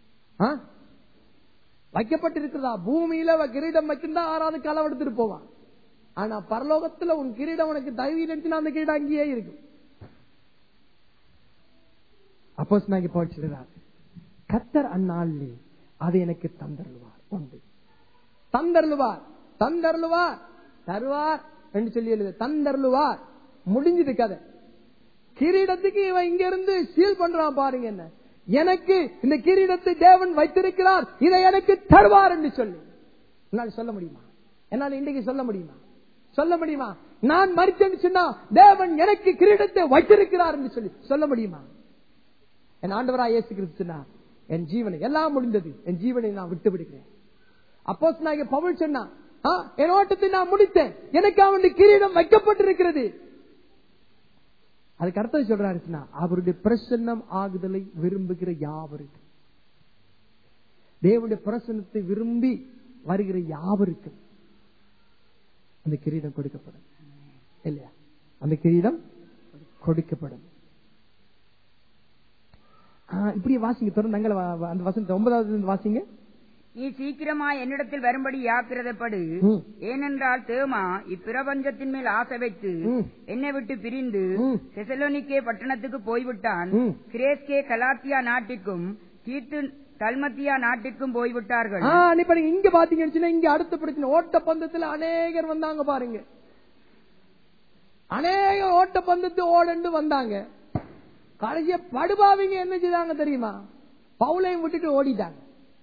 வைக்கப்பட்டிருக்கிறதா? பூமியில கிரீடம் வைக்கின்றா ஆறாவது களவு எடுத்துட்டு போவான். ஆனா பரலோகத்துல உன் கிரீடம் உனக்கு தயவு நினைச்சுன்னா அந்த கிரீடம் அங்கேயே இருக்கு. அப்போஸ்தலனாகிய பவுல் சொல்றார், கர்த்தர் அந்நாளிலே அதை எனக்கு தந்தருளுவார். ஒன்று தந்தருளுவார் தருவார் என்று சொல்லி எழுது. தந்தருளுவார் முடிஞ்சது கதை. கிரீடத்துக்கு இவன் இங்க இருந்து சீல் பண்றான் பாருங்க. என்ன, எனக்கு இந்த கிரீடத்தை தேவன் வைத்திருக்கிறார், இதை எனக்கு தருவார் என்று சொல்லி என்னால் சொல்ல முடியுமா? என்னால் இன்றைக்கு சொல்ல முடியுமா? நான் மரித்தேன்னு சொன்னா தேவன் எனக்கு கிரீடத்தை வைத்திருக்கிறார் என்று சொல்லி சொல்ல முடியுமா? என் ஆண்டவராய் இயேசு கிறிஸ்து சொன்னார், என் ஜீவனை எல்லாம் முடிந்தது, என் ஜீவனை நான் விட்டு விடுகிறேன். அப்போஸ்தலனாகிய பவுல் சொன்னான், என் ஓட்டத்தை நான் முடித்தேன், எனக்கு அவனுடைய கிரீடம் வைக்கப்பட்டிருக்கிறது. அதுக்கு அர்த்தம் சொல்றாருன்னா, அவருடைய பிரசன்னம் ஆகுதலை விரும்புகிற யாவருக்கும், தேவனுடைய பிரசன்னத்தை விரும்பி வருகிற யாவருக்கும் அந்த கிரீடம் கொடுக்கப்படும் இல்லையா? அந்த கிரீடம் கொடுக்கப்படும். இப்படி வாசிங்க, தொடர்ந்து அந்த வசனத்தை 9வது வாசிங்க. நீ சீக்கிரமாய் என்னிடத்தில் வரும்படி யாக்கிரதைப்படு. ஏனென்றால் தேமா இப்பிரபஞ்சத்தின் மேல் ஆசை வைத்து என்னை விட்டு பிரிந்து தெசலோனிக்கே பட்டணத்துக்கு போய்விட்டான். கிரேஸ்கே கலாத்தியா நாட்டிற்கும் தீத்து தல்மத்தியா நாட்டிற்கும் போய்விட்டார்கள். இங்க பாத்தீங்கன்னா, இங்க அடுத்த பிரச்சனை ஓட்ட பந்தத்துல அநேகர் வந்தாங்க பாருங்க. அநேக ஓட்ட பந்தத்து ஓடண்டு வந்தாங்க. கடைசிய படுபாவிங்க என்ன செய்தாங்க தெரியுமா? பவுலையும் விட்டுட்டு ஓடிட்டாங்க.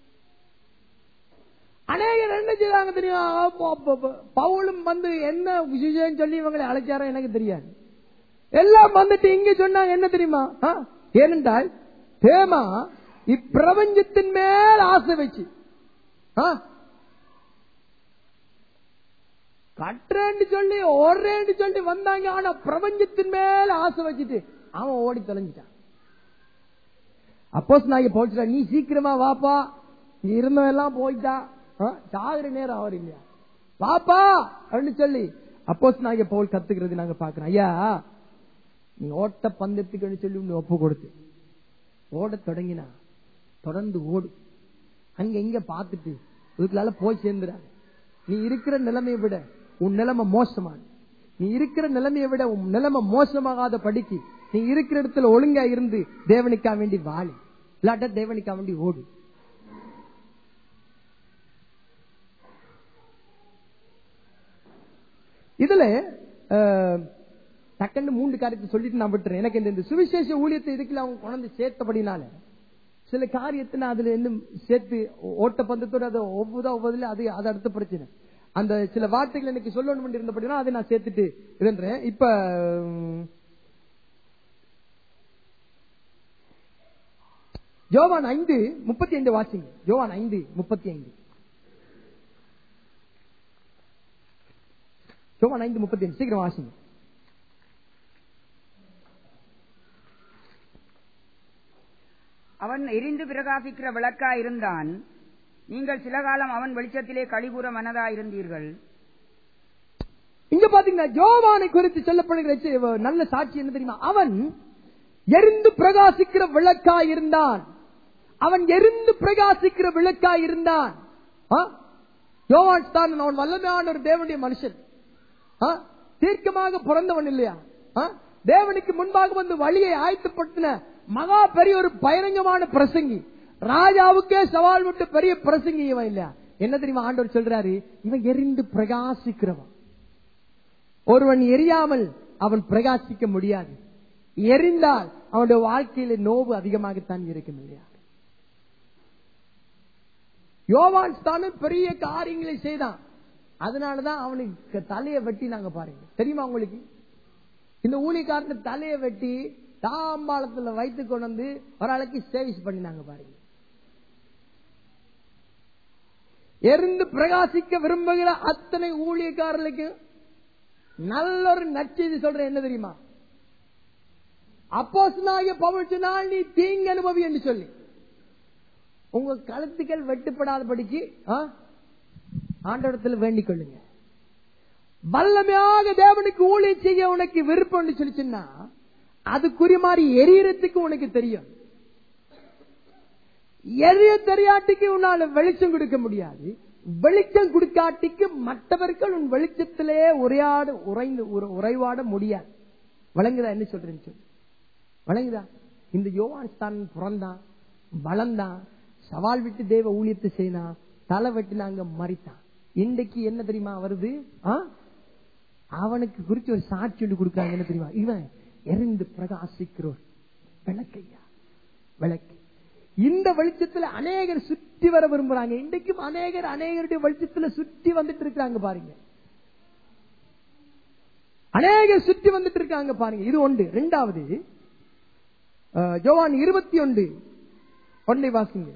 அநேகர் என்ன செய்தாங்க தெரியுமா? பவுலும் வந்து என்ன விஷயம் சொல்லி இவங்களை அழைச்சாரோ எனக்கு தெரியாது. எல்லாம் வந்துட்டு இங்க சொன்னாங்க என்ன தெரியுமா? ஏனென்றால் தேமா இப்பிரபஞ்சத்தின் மேல் ஆசை வச்சு கட்டுறேன்னு சொல்லி ஓடுறேன்னு சொல்லி வந்தாங்க. ஆனா பிரபஞ்சத்தின் மேல ஆசை வச்சுட்டு அவன் ஓடி தொலைஞ்சிட்டான். அப்போஸ்தலனாகிய பவுல், நீ சீக்கிரமா வாப்பா, நீ இருந்தவெல்லாம் போயிட்டா, சாகுற நேரம் அவர் இல்லையா, வாப்பா அப்படின்னு சொல்லி அப்போஸ்தலனாகிய பவுல் கத்துக்கிறது நாங்க பாக்குறோம். ஐயா, நீ ஓட்ட பந்தயத்துக்கு சொல்லி உன்னை ஒப்பு கொடுத்து ஓட தொடங்கினா தொடர்ந்து ஓடு. அங்க இங்க பார்த்துட்டு இதுக்குள்ளால போய் சேர்ந்துடாது. நீ இருக்கிற நிலைமையை விட உன் நிலைமை மோசமான, நீ இருக்கிற நிலைமையை விட உன் நிலைமை மோசமாகாத படிக்கு நீ இருக்கிற இடத்துல ஒழுங்கா இருந்து தேவனுக்கா வேண்டி வாழி, இல்லாட்ட தேவனுக்கா வேண்டி ஓடு. இதுல டக்குன்னு 3 காரியத்தை சொல்லிட்டு நான் விட்டுறேன். எனக்கு இந்த சுவிசேஷ ஊழியத்தை இதுக்குள்ள அவங்க கொண்டு சேர்த்தபடினால சில காரியத்தை நான் அதுல இன்னும் சேர்த்து ஓட்ட பந்தத்தோட அதை ஒவ்வொருல அது அடுத்த பிரச்சனை. அந்த சில வார்த்தைகள் எனக்கு சொல்லணும் இருந்தபடினா அதை நான் சேர்த்துட்டு இருந்தேன். இப்ப யோவான் 5:35 வாசிங்க. யோவான் 5:35. யோவான் 5:35 சீக்கிரம் வாசிங்க. அவன் எரிந்து பிரகாசிக்கிற விளக்கா இருந்தான். நீங்கள் சில காலம் அவன் வெளிச்சத்திலே கழிவுற மனதா இருந்தீர்கள். இங்க பாத்தீங்கன்னா யோவானை குறித்து சொல்லப்படுகிற நல்ல சாட்சி என்ன தெரியுமா? அவன் எரிந்து பிரகாசிக்கிற விளக்கா இருந்தான். அவன் எரிந்து பிரகாசிக்கிற விளக்கா இருந்தான். யோவான் தான் அவன் வல்லமையான ஒரு தேவனுடைய மனுஷன், தீர்க்கமாக பிறந்தவன் இல்லையா, தேவனுக்கு முன்பாக வந்து வழியை ஆயத்தப்படுத்தின மகா பெரிய ஒரு பகிரங்கமான பிரசங்கி, ராஜாவுக்கே சவால் விட்டு பெரிய பிரசங்கி இவன் இல்லையா. என்ன தெரியுமா ஆண்டவர் சொல்றாரு? இவன் எரிந்து பிரகாசிக்கிறவன். ஒருவன் எரியாமல் அவன் பிரகாசிக்க முடியாது. எரிந்தால் அவனுடைய வாழ்க்கையில நோவு அதிகமாகத்தான் இருக்கும் இல்லையா. யோவான் ஸ்தானம் பெரிய காரியங்களை செய்தான். அதனாலதான் அவனுக்கு தலையை வெட்டி நாங்க பாருங்க. தெரியுமா உங்களுக்கு? இந்த ஊழியக்காரன் தலையை வெட்டி தாம்பாளத்துல வைத்து கொண்டு வந்து ஒரு ஆளுக்கு சேவிஸ் பண்ணினாங்க பாருங்க. எரிந்து பிரகாசிக்க விரும்புகிற அத்தனை ஊழியக்காரர்களுக்கு நல்ல ஒரு நற்செய்தி சொல்றேன். என்ன தெரியுமா? அப்போஸ்தலனாகிய பவுல் சொன்னால் நீ தீங்கு அனுபவி என்று சொல்லி உங்க கழுத்துக்கள் வெட்டுப்படாதபடிக்கு ஆண்டவரிடத்தில் வேண்டிக் கொள்ளுங்க. வல்லமையாக தேவனுக்கு ஊழியம் செய்ய உனக்கு விருப்பம் சொல்லி சொன்னா அதுக்குரிய மாதிரி எரியறதுக்கு உனக்கு தெரியும். எரிய தெரியாட்டிக்கு உன்னால வெளிச்சம் கொடுக்க முடியாது. வெளிச்சம் கொடுக்காட்டிக்கு மற்றவர்கள் உன் வெளிச்சத்திலே உறைவாட முடியாது. வழங்குதா? என்ன சொல்றேன்னு சொல்லி வழங்குதா? இந்த யோவான் ஸ்தான் பிறந்தான், வளர்ந்தான், சவால் விட்டு தேவ ஊழியத்தை செய்தான், தலை வெட்டினாங்க, மறித்தான். இன்றைக்கு என்ன தெரியுமா வருது? அவனுக்கு குறிச்சு ஒரு சாட்சி ஒன்று கொடுக்காங்க. என்ன தெரியுமா? இவன் எரிந்து பிரகாசிக்கிறோர் விளக்கையா, விளக்கு. இந்த வெளிச்சத்துல அநேகர் சுற்றி வர விரும்புறாங்க. இன்றைக்கும் அநேகருடைய வெளிச்சத்துல சுற்றி வந்துட்டு இருக்காங்க பாருங்க. அநேகர் சுற்றி வந்துட்டு இருக்காங்க பாருங்க. இது ஒன்று. இரண்டாவது யோவான் 21:1 வாசிங்க.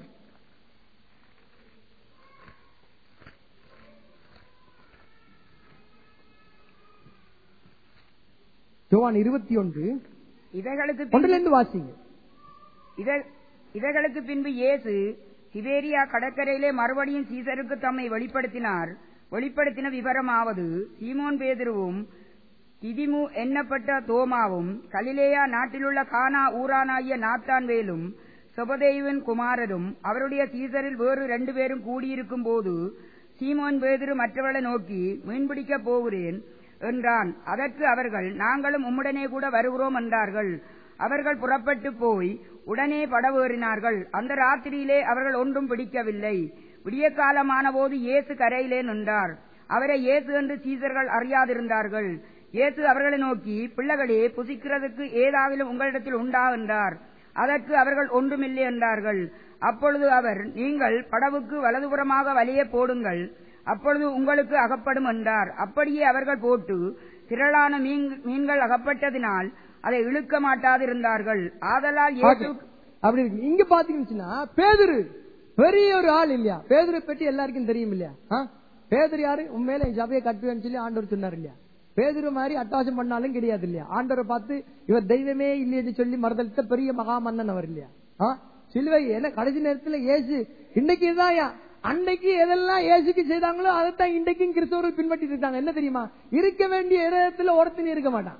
யோவான் 21 இவைகளுக்கு வாசிங்க. இவைகளுக்கு பின்பு இயேசு திபேரியா கடற்கரையிலே மறுபடியும் சீசருக்கு தம்மை வெளிப்படுத்தினார். வெளிப்படுத்தின விவரமாவது, சீமோன் பேதுருவும் திதிமு எண்ணப்பட்ட தோமாவும் கலிலேயா நாட்டிலுள்ள கானா ஊரானாகிய நாத்தான்வேலும் செபதேயுவின் குமாரரும் அவருடைய சீசரில் வேறு 2 பேரும் கூடியிருக்கும் போது சீமோன் பேதுரு மற்றவர்களை நோக்கி, மீன்பிடிக்க போகிறேன் என்றான். அதற்கு அவர்கள், நாங்களும் உம்முடனே கூட வருகிறோம் என்றார்கள். அவர்கள் புறப்பட்டு போய் உடனே படவேறினார்கள். அந்த ராத்திரியிலே அவர்கள் ஒன்றும் பிடிக்கவில்லை. விடிய காலமான போது இயேசு கரையிலே நின்றார். அவரை இயேசு என்று சீசர்கள் அறியாதிருந்தார்கள். இயேசு அவர்களை நோக்கி, பிள்ளைகளே, புசிக்கிறதுக்கு ஏதாவிலும் உங்களிடத்தில் உண்டா என்றார். அதற்கு அவர்கள் ஒன்றுமில்லை என்றார்கள். அப்பொழுது அவர், நீங்கள் படவுக்கு வலதுபுறமாக வலையே போடுங்கள், அப்பொழுது உங்களுக்கு அகப்படும் என்றார். அப்படியே அவர்கள் போட்டு திரளான மீன்கள் அகப்பட்டதினால் அதை இழுக்க மாட்டாதிருந்தார்கள். ஆதலால் அப்படி இங்க பாத்தீங்கன்னா பேதுரு பெரிய ஒரு ஆள் இல்லையா? பேதுரை பற்றி எல்லாருக்கும் தெரியும் இல்லையா? பேதுரு யாரு? உண்மையில என் சபையை கட்டுவேன்னு சொல்லி ஆண்டவர் சொன்னார் இல்லையா? பேதுரு மாதிரி அட்டாசம் பண்ணாலும் கிடையாது இல்லையா? ஆண்டவரை பார்த்து இவர் தெய்வமே இல்லைன்னு சொல்லி மறுதளித்த பெரிய மகா மன்னன் அவர் இல்லையா? சிலுவை என்ன கடைசி நேரத்துல இயேசு இன்னைக்குதான் அன்னைக்கு எதெல்லாம் இயேசுக்கு செய்தாங்களோ அதைத்தான் இன்றைக்கும் கிறிஸ்தவர்கள் பின்பற்றிட்டு இருக்காங்க. என்ன தெரியுமா? இருக்க வேண்டிய இடத்துல ஒருத்தன் இருக்க மாட்டான்.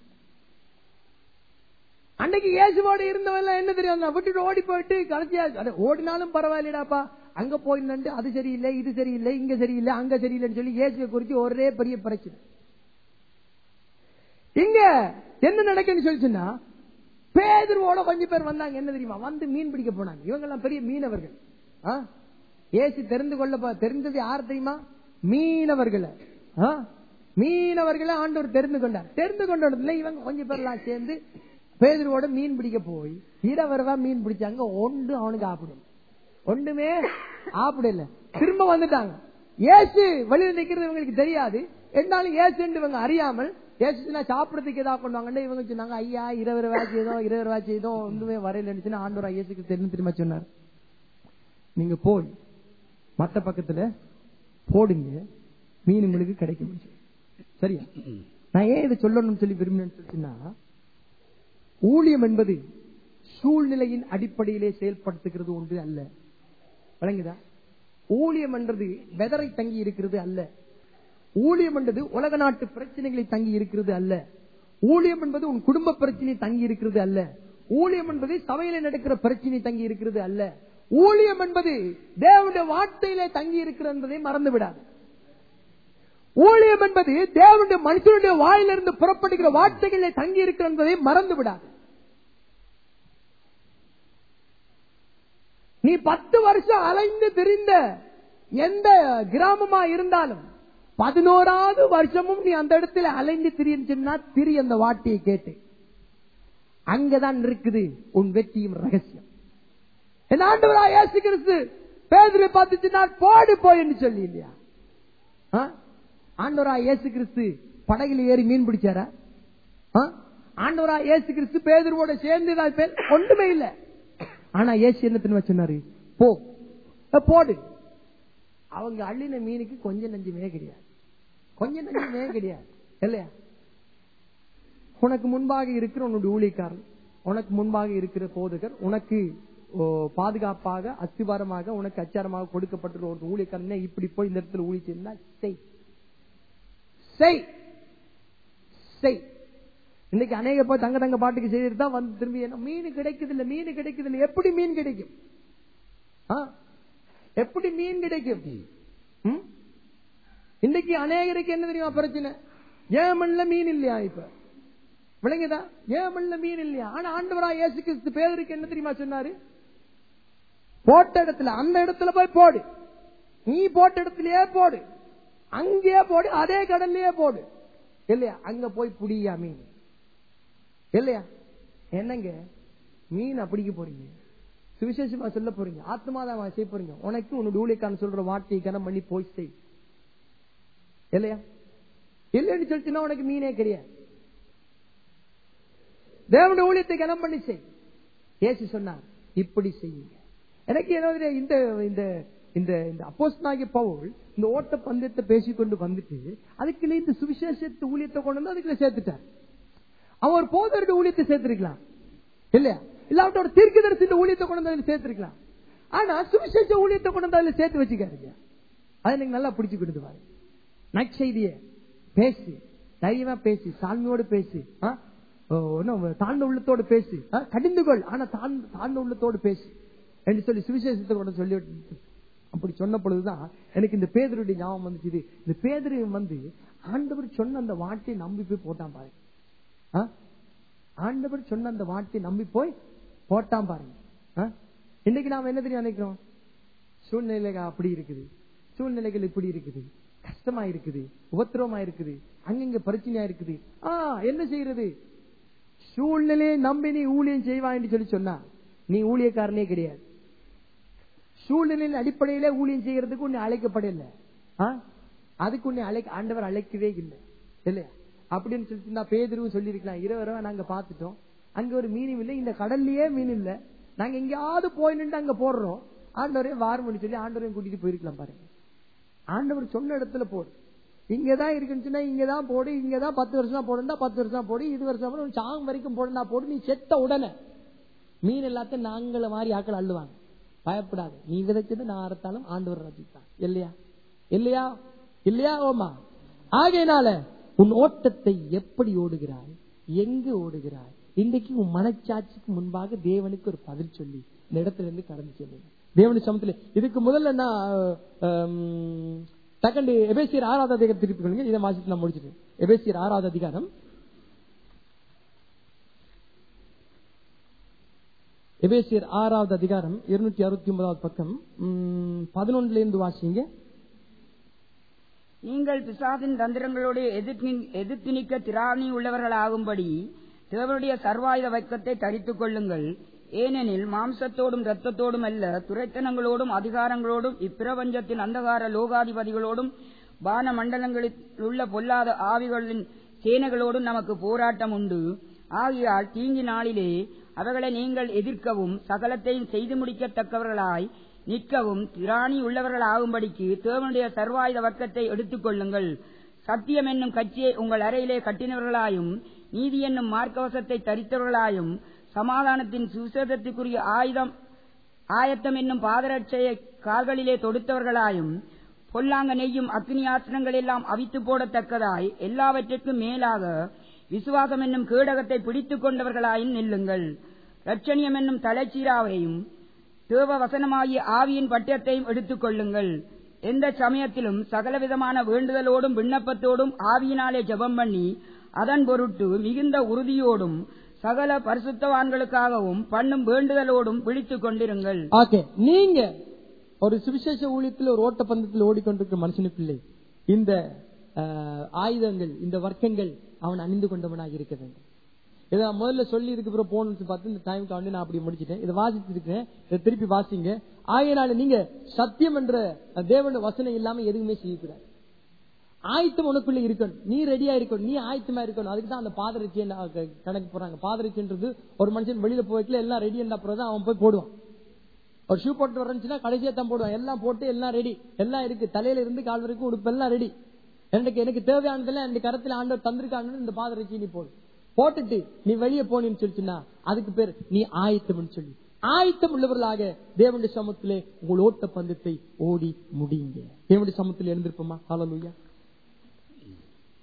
அன்னைக்கு இயேசுவோடு இருந்தவன் என்ன தெரியும், விட்டுட்டு ஓடி போயிட்டு கடைசியா ஓடினாலும் பரவாயில்லடாப்பா, அங்க போயிட்டு அது சரியில்லை, இது சரியில்லை, இங்க சரியில்லை, அங்க சரியில்லைன்னு சொல்லி இயேசுவை குறித்து ஒரே பெரிய பிரச்சனை. இங்க என்ன நடக்குன்னு சொல்லிச்சுன்னா, பேதுருவோட கொஞ்சம் பேர் வந்தாங்க. என்ன தெரியுமா? வந்து மீன் பிடிக்க போனாங்க. இவங்க எல்லாம் பெரிய மீனவர்கள். இயேசு தெரிந்தது யார் தெரியுமா? மீனவர்களை. மீனவர்களை ஆண்டவர் தெரிந்து கொண்டார். தெரிந்து கொண்டதுல இவங்க கொஞ்சம் பேர்லாம் சேர்ந்து பேதுருவோட மீன் பிடிக்க போய் இரவரவா மீன் பிடிச்சாங்க. ஒன்று அவனுக்கு ஆப்பிடல, ஒண்ணுமே ஆப்பிடல. திரும்ப வந்துட்டாங்க. இயேசு வழியில் நிக்கிறது இவங்களுக்கு தெரியாது. என்னாலும் இயேசு இவங்க அறியாமல் ஏசுனா சாப்பிடறதுக்கு ஏதாவது கொண்டாங்க. இவங்க சொன்னாங்க, ஐயா 20 ரூபாய் செய்தோம், 20 ரூபாய் செய்தோம், ஒன்றுமே வரையில. ஆண்டவர் இயேசுக்கு தெரிஞ்சு திரும்ப சொன்னார், நீங்க போய் மத்த பக்கத்துல போடுங்க, மீன் உங்களுக்கு கிடைக்கும். சரியா? நான் ஏன் இதை சொல்லணும்னு சொல்லி விரும்பினேன்னா, ஊழியம் என்பது சூழ்நிலையின் அடிப்படையிலே செயல்படுத்துகிறது ஒன்று அல்ல. வழங்குதா? ஊழியம் என்றது வெதரை தங்கி இருக்கிறது அல்ல. ஊழியம் என்பது உலக நாட்டு பிரச்சனைகளை தங்கி இருக்கிறது அல்ல. ஊழியம் என்பது உன் குடும்ப பிரச்சனை தங்கி இருக்கிறது அல்ல. ஊழியம் என்பது சபையில நடக்கிற பிரச்சனை தங்கி இருக்கிறது அல்ல. ஊழியம் என்பது தேவனுடைய வார்த்தையிலே தங்கி இருக்கிறது என்பதை மறந்து விடாது. ஊழியம் என்பது தேவனுடைய மனுஷனுடைய வாயிலிருந்து புறப்படுகிற வார்த்தைகளிலே தங்கி இருக்கிறது என்பதை மறந்து விடாது. நீ 10 வருஷம் அலைந்து திரிந்த எந்த கிராமமா இருந்தாலும் 11வது வருஷமும் நீ அந்த இடத்துல அலைந்து திரியுன்னா திரி அந்த வார்த்தையை கேட்டு. அங்கதான் இருக்குது உன் வெற்றியும் ரகசியம். என் ஆண்டவராகிய இயேசு கிறிஸ்து பேதுருவை பார்த்துச்சுன்னா போடு போயின்னு சொல்லி இல்லையா? ஆண்டவராகிய இயேசு கிறிஸ்து படகுல ஏறி மீன் பிடிச்சாரா? ஆண்டவராகிய இயேசு கிறிஸ்து பேதுருவோட சேர்ந்துதான் பேர் ஒன்றுமே இல்ல. ஆனா இயேசு என்ன தெரியுமா சொன்னாரு? போடு. அவங்க அள்ளின மீனுக்கு கொஞ்சம் நஞ்சுமே கிடையாது, கொஞ்சம் நஞ்சுமே கிடையாது இல்லையா? உனக்கு முன்பாக இருக்கிற உன்னுடைய ஊழியக்காரன், உனக்கு முன்பாக இருக்கிற போதகர், உனக்கு பாதுகாப்பாக அஸ்திவாரமாக உனக்கு அச்சாரமாக கொடுக்கப்பட்ட ஒரு ஊழியக்காரனே இப்படி போய் இந்த இடத்துல ஊழி செய்தா செய். இன்னைக்கு அநேக போய் தங்க பாட்டுக்கு செய்துட்டு தான் வந்து திரும்பி மீன் கிடைக்குது இல்ல, மீன் கிடைக்குது இல்ல. எப்படி மீன் கிடைக்கும்? எப்படி மீன் கிடைக்கும்? இன்னைக்கு அநேகருக்கு என்ன தெரியுமா பிரச்சனை? ஏமன்ல மீன் இல்லையா? இப்ப விளங்குதா? ஏமன்ல மீன் இல்லையா? ஆனா ஆண்டவராகிய இயேசு கிறிஸ்து பேதுருக்கு என்ன தெரியுமா சொன்னாரு? போட்ட இடத்துல அந்த இடத்துல போய் போடு. நீ போட்ட இடத்திலேயே போடு, அங்கேயே போடு, அதே கடல்லையே போடு இல்லையா? அங்க போய் புடியா மீன் இல்லையா? என்னங்க மீன் அப்படிக்க போறீங்க, சுவிசேஷமா சொல்ல போறீங்க, ஆத்மாதான் செய்ய போறீங்க. உனக்கு உன்னுடைய ஊழியக்காரன் சொல்ற வார்த்தையை கனம் பண்ணி போய் செய் இல்லையா? இல்லைன்னு சொல்லிச்சுன்னா உனக்கு மீனே கிடையாது. தேவனுடைய ஊழியத்தை கனம் பண்ணி செய். இயேசு சொன்னார் இப்படி செய்யுங்க. எனக்கு என்ன இந்த இந்த இந்த அப்போஸ்தலனாகிய பவுல் இந்த ஓட்ட பந்தயத்தை பேசிக்கொண்டு வந்துட்டு அதுக்குள்ள இந்த சுவிசேஷத்தை ஊழியத்தை கொண்டு வந்து அதுக்குள்ள சேர்த்துட்டார். அவர் போதருடைய ஊழியத்தை சேர்த்திருக்கலாம் இல்லையா? இல்லாவிட்ட தீர்க்கதரிசியின் ஊழியத்தை கொண்டு வந்து அதில் சேர்த்திருக்கலாம். ஆனா சுவிசேஷ ஊழியத்தை கொண்டு வந்து அதில் சேர்த்து வச்சுக்காருங்க. அதை எனக்கு நல்லா பிடிச்சு கொடுத்து பாரு. நற்செய்தியை பேசி, தைரியமா பேசி, தாழ்மையோடு பேசி, தாழ்ந்த உள்ளத்தோடு பேசி, கடிந்துகொள் ஆனா தாழ்ந்த உள்ளத்தோடு பேசி என்று சொல்லி சுவிசேஷத்தை கொண்டு சொல்லி அப்படி சொன்ன பொழுதுதான் எனக்கு இந்த பேதுருடைய ஞாபகம் வந்துச்சு. இந்த பேதுரு வந்து ஆண்டவர் சொன்ன அந்த வார்த்தையை நம்பி போய் போட்டான் பாருங்க. ஆண்டவர் சொன்ன அந்த வார்த்தையை நம்பி போய் போட்டான் பாருங்க. இன்னைக்கு நாம என்ன தெரியும் நினைக்கிறோம்? சூழ்நிலைகள் அப்படி இருக்குது, சூழ்நிலைகள் இப்படி இருக்குது, கஷ்டமா இருக்குது, உபத்திரவமா இருக்குது, அங்கங்க பிரச்சனையா இருக்குது. என்ன செய்யறது? சூழ்நிலையை நம்பி நீ ஊழியம் செய்வா என்று சொல்லி சொன்னா நீ ஊழியக்காரனே கிடையாது. சூழ்நிலையின் அடிப்படையில ஊழியம் செய்யறதுக்கு உன்னை அழைக்கப்படல, அதுக்கு உன்னை ஆண்டவர் அழைக்கவே இல்லை இல்லையா? அப்படின்னு சொல்லிட்டு பேதுருவும் சொல்லி இருக்கலாம், 20 ரூபாய் நாங்க பாத்துட்டோம், அங்க ஒரு மீனும் இல்லை, இந்த கடல்லயே மீன் இல்ல, நாங்க எங்கேயாவது போய் நின்று அங்க போடுறோம், ஆண்டவரே வாரம் சொல்லி ஆண்டவரையும் கூட்டிட்டு போயிருக்கலாம் பாருங்க. ஆண்டவர் சொன்ன இடத்துல போடு. இங்கதான் இருக்குன்னு இங்கதான் போடு, இங்கதான் 10 வருஷம் போடுண்டா 10 வருஷம் போடு, 20 வருஷம் போடு, சாங் வரைக்கும் போடுண்டா போடு. நீ செத்த உடனே மீன் எல்லாத்தையும் நாங்கள மாதிரி ஆக்கள் அள்ளுவாங்க. பயப்படாது, நீ விதைச்சது நான் அறுத்தாலும் ஆண்டவர் ரசித்தான். இல்லையா இல்லையா இல்லையா? ஓமா. ஆகையினால உன் ஓட்டத்தை எப்படி ஓடுகிறாய், எங்கு ஓடுகிறாய்? இன்றைக்கு உன் மனச்சாட்சிக்கு முன்பாக தேவனுக்கு ஒரு பதில் சொல்லி இந்த இடத்துல இருந்து கடந்து செல்லுங்க தேவனுடைய சமத்துல. இதுக்கு முதல்ல நான் செகண்ட் எபேசியர் 6வது அதிகாரம் திருப்பி கொள்ளுங்க. இதை வாசித்து நான் முடிச்சிட்டேன். எபேசியர் 6வது அதிகாரம், எபேசியர் 6வது அதிகாரம் 269வது பக்கம் 11 இருந்து வாசிங்க. நீங்கள் பிசாசின் தந்திரங்களோடு எதிர்த்து நிற்க திராணி உள்ளவர்களாகும்படி தேவனுடைய சர்வாயுத வர்க்கத்தை தரித்துக் கொள்ளுங்கள். ஏனெனில் மாம்சத்தோடும் இரத்தத்தோடும் அல்ல, துரைத்தனங்களோடும் அதிகாரங்களோடும் இப்பிரபஞ்சத்தின் அந்தகார லோகாதிபதிகளோடும் வான மண்டலங்களில் உள்ள பொல்லாத ஆவிகளின் சேனைகளோடும் நமக்கு போராட்டம் உண்டு. ஆகையால் தீங்கு நாளிலே அவர்களை நீங்கள் எதிர்க்கவும் சகலத்தையும் செய்து முடிக்கத்தக்கவர்களாய் நிற்கவும் திராணி உள்ளவர்களாகும்படிக்கு தேவனுடைய சர்வாயுத வர்க்கத்தை எடுத்துக் கொள்ளுங்கள். சத்தியம் என்னும் கட்சியை உங்கள் அறையிலே கட்டினவர்களாயும் நீதி என்னும் மார்க்கவசத்தை தரித்தவர்களாயும் சமாதானத்தின் சுவிசேஷத்துக்குரிய ஆயத்தம் என்னும் பாதரட்சையை கால்களிலே தொடுத்தவர்களாயும் பொல்லாங்க நெய்யும் அக்னி ஆசனங்கள் எல்லாம் அவித்து போடத்தக்கதாய் எல்லாவற்றிற்கும் மேலாக விசுவாசம் என்னும் கேடகத்தை பிடித்துக் கொண்டவர்களாயும் நில்லுங்கள். இரட்சணியம் என்னும் தலைச்சீராவையும் தேவ வசனமாகிய ஆவியின் பட்டயத்தையும் எடுத்துக் கொள்ளுங்கள். எந்த சமயத்திலும் சகலவிதமான வேண்டுதலோடும் விண்ணப்பத்தோடும் ஆவியினாலே ஜெபம் பண்ணி அதன் பொருட்டு மிகுந்த உறுதியோடும் சகல பரிசுத்தவான்களுக்காகவும் பண்ணும் வேண்டுதலோடும் விழித்துக் கொண்டிருங்கள். நீங்க ஒரு சுவிசேஷ ஊழியத்தில் ஒரு ஓட்டப்பந்தத்தில் ஓடிக்கொண்டிருக்கிற மனுஷனுக்குள்ளே இந்த ஆயுதங்கள், இந்த வர்க்கங்கள் அவன் அணிந்து கொண்டவனாக இருக்க வேண்டும். இதை முதல்ல சொல்லி இருக்கு போன பார்த்து இந்த டைம் காண்டி நான் அப்படி முடிச்சிட்டேன். இதை வாசித்து இருக்கேன், இதை திருப்பி வாசிங்க. ஆகையினால நீங்க சத்தியம் என்ற தேவனுடைய வசனம் இல்லாம எதுவுமே செய்யக்கூடாது. ஆயத்தம் உனக்குள்ள இருக்கணும், நீ ரெடியா இருக்கணும், நீ ஆயத்தமா இருக்கணும். அதுக்கு தான் அந்த பாதரட்சியை கணக்கு போறாங்க. பாதரட்சின்றது ஒரு மனுஷன் வெளியில போய்க்கல எல்லாம் ரெடி என்ன அப்புறம் அவன் போய் போடுவான். ஒரு ஷூ போட்டு வரச்சுன்னா கடைசியா தான் போடுவான். எல்லாம் போட்டு எல்லாம் ரெடி, எல்லாம் இருக்கு, தலையில இருந்து கால் வரைக்கும் உடுப்பு எல்லாம் ரெடி. எனக்கு தேவையானதெல்லாம் என் கரத்துல ஆண்டவர் தந்திருக்காங்க. இந்த பாதரட்சி நீ போட்டுட்டு நீ வெளியே போனீன்னு சொல்லிச்சுன்னா அதுக்கு பேர் நீ ஆயத்தம் சொல்லி. ஆயத்தம் உள்ளவர்களாக தேவனுடைய சமூகத்திலே உங்கள் ஓட்ட பந்தத்தை ஓடி முடியுங்க. தேவனுடைய சமூகத்தில் எழுந்திருப்போமா? ஹல்லேலூயா.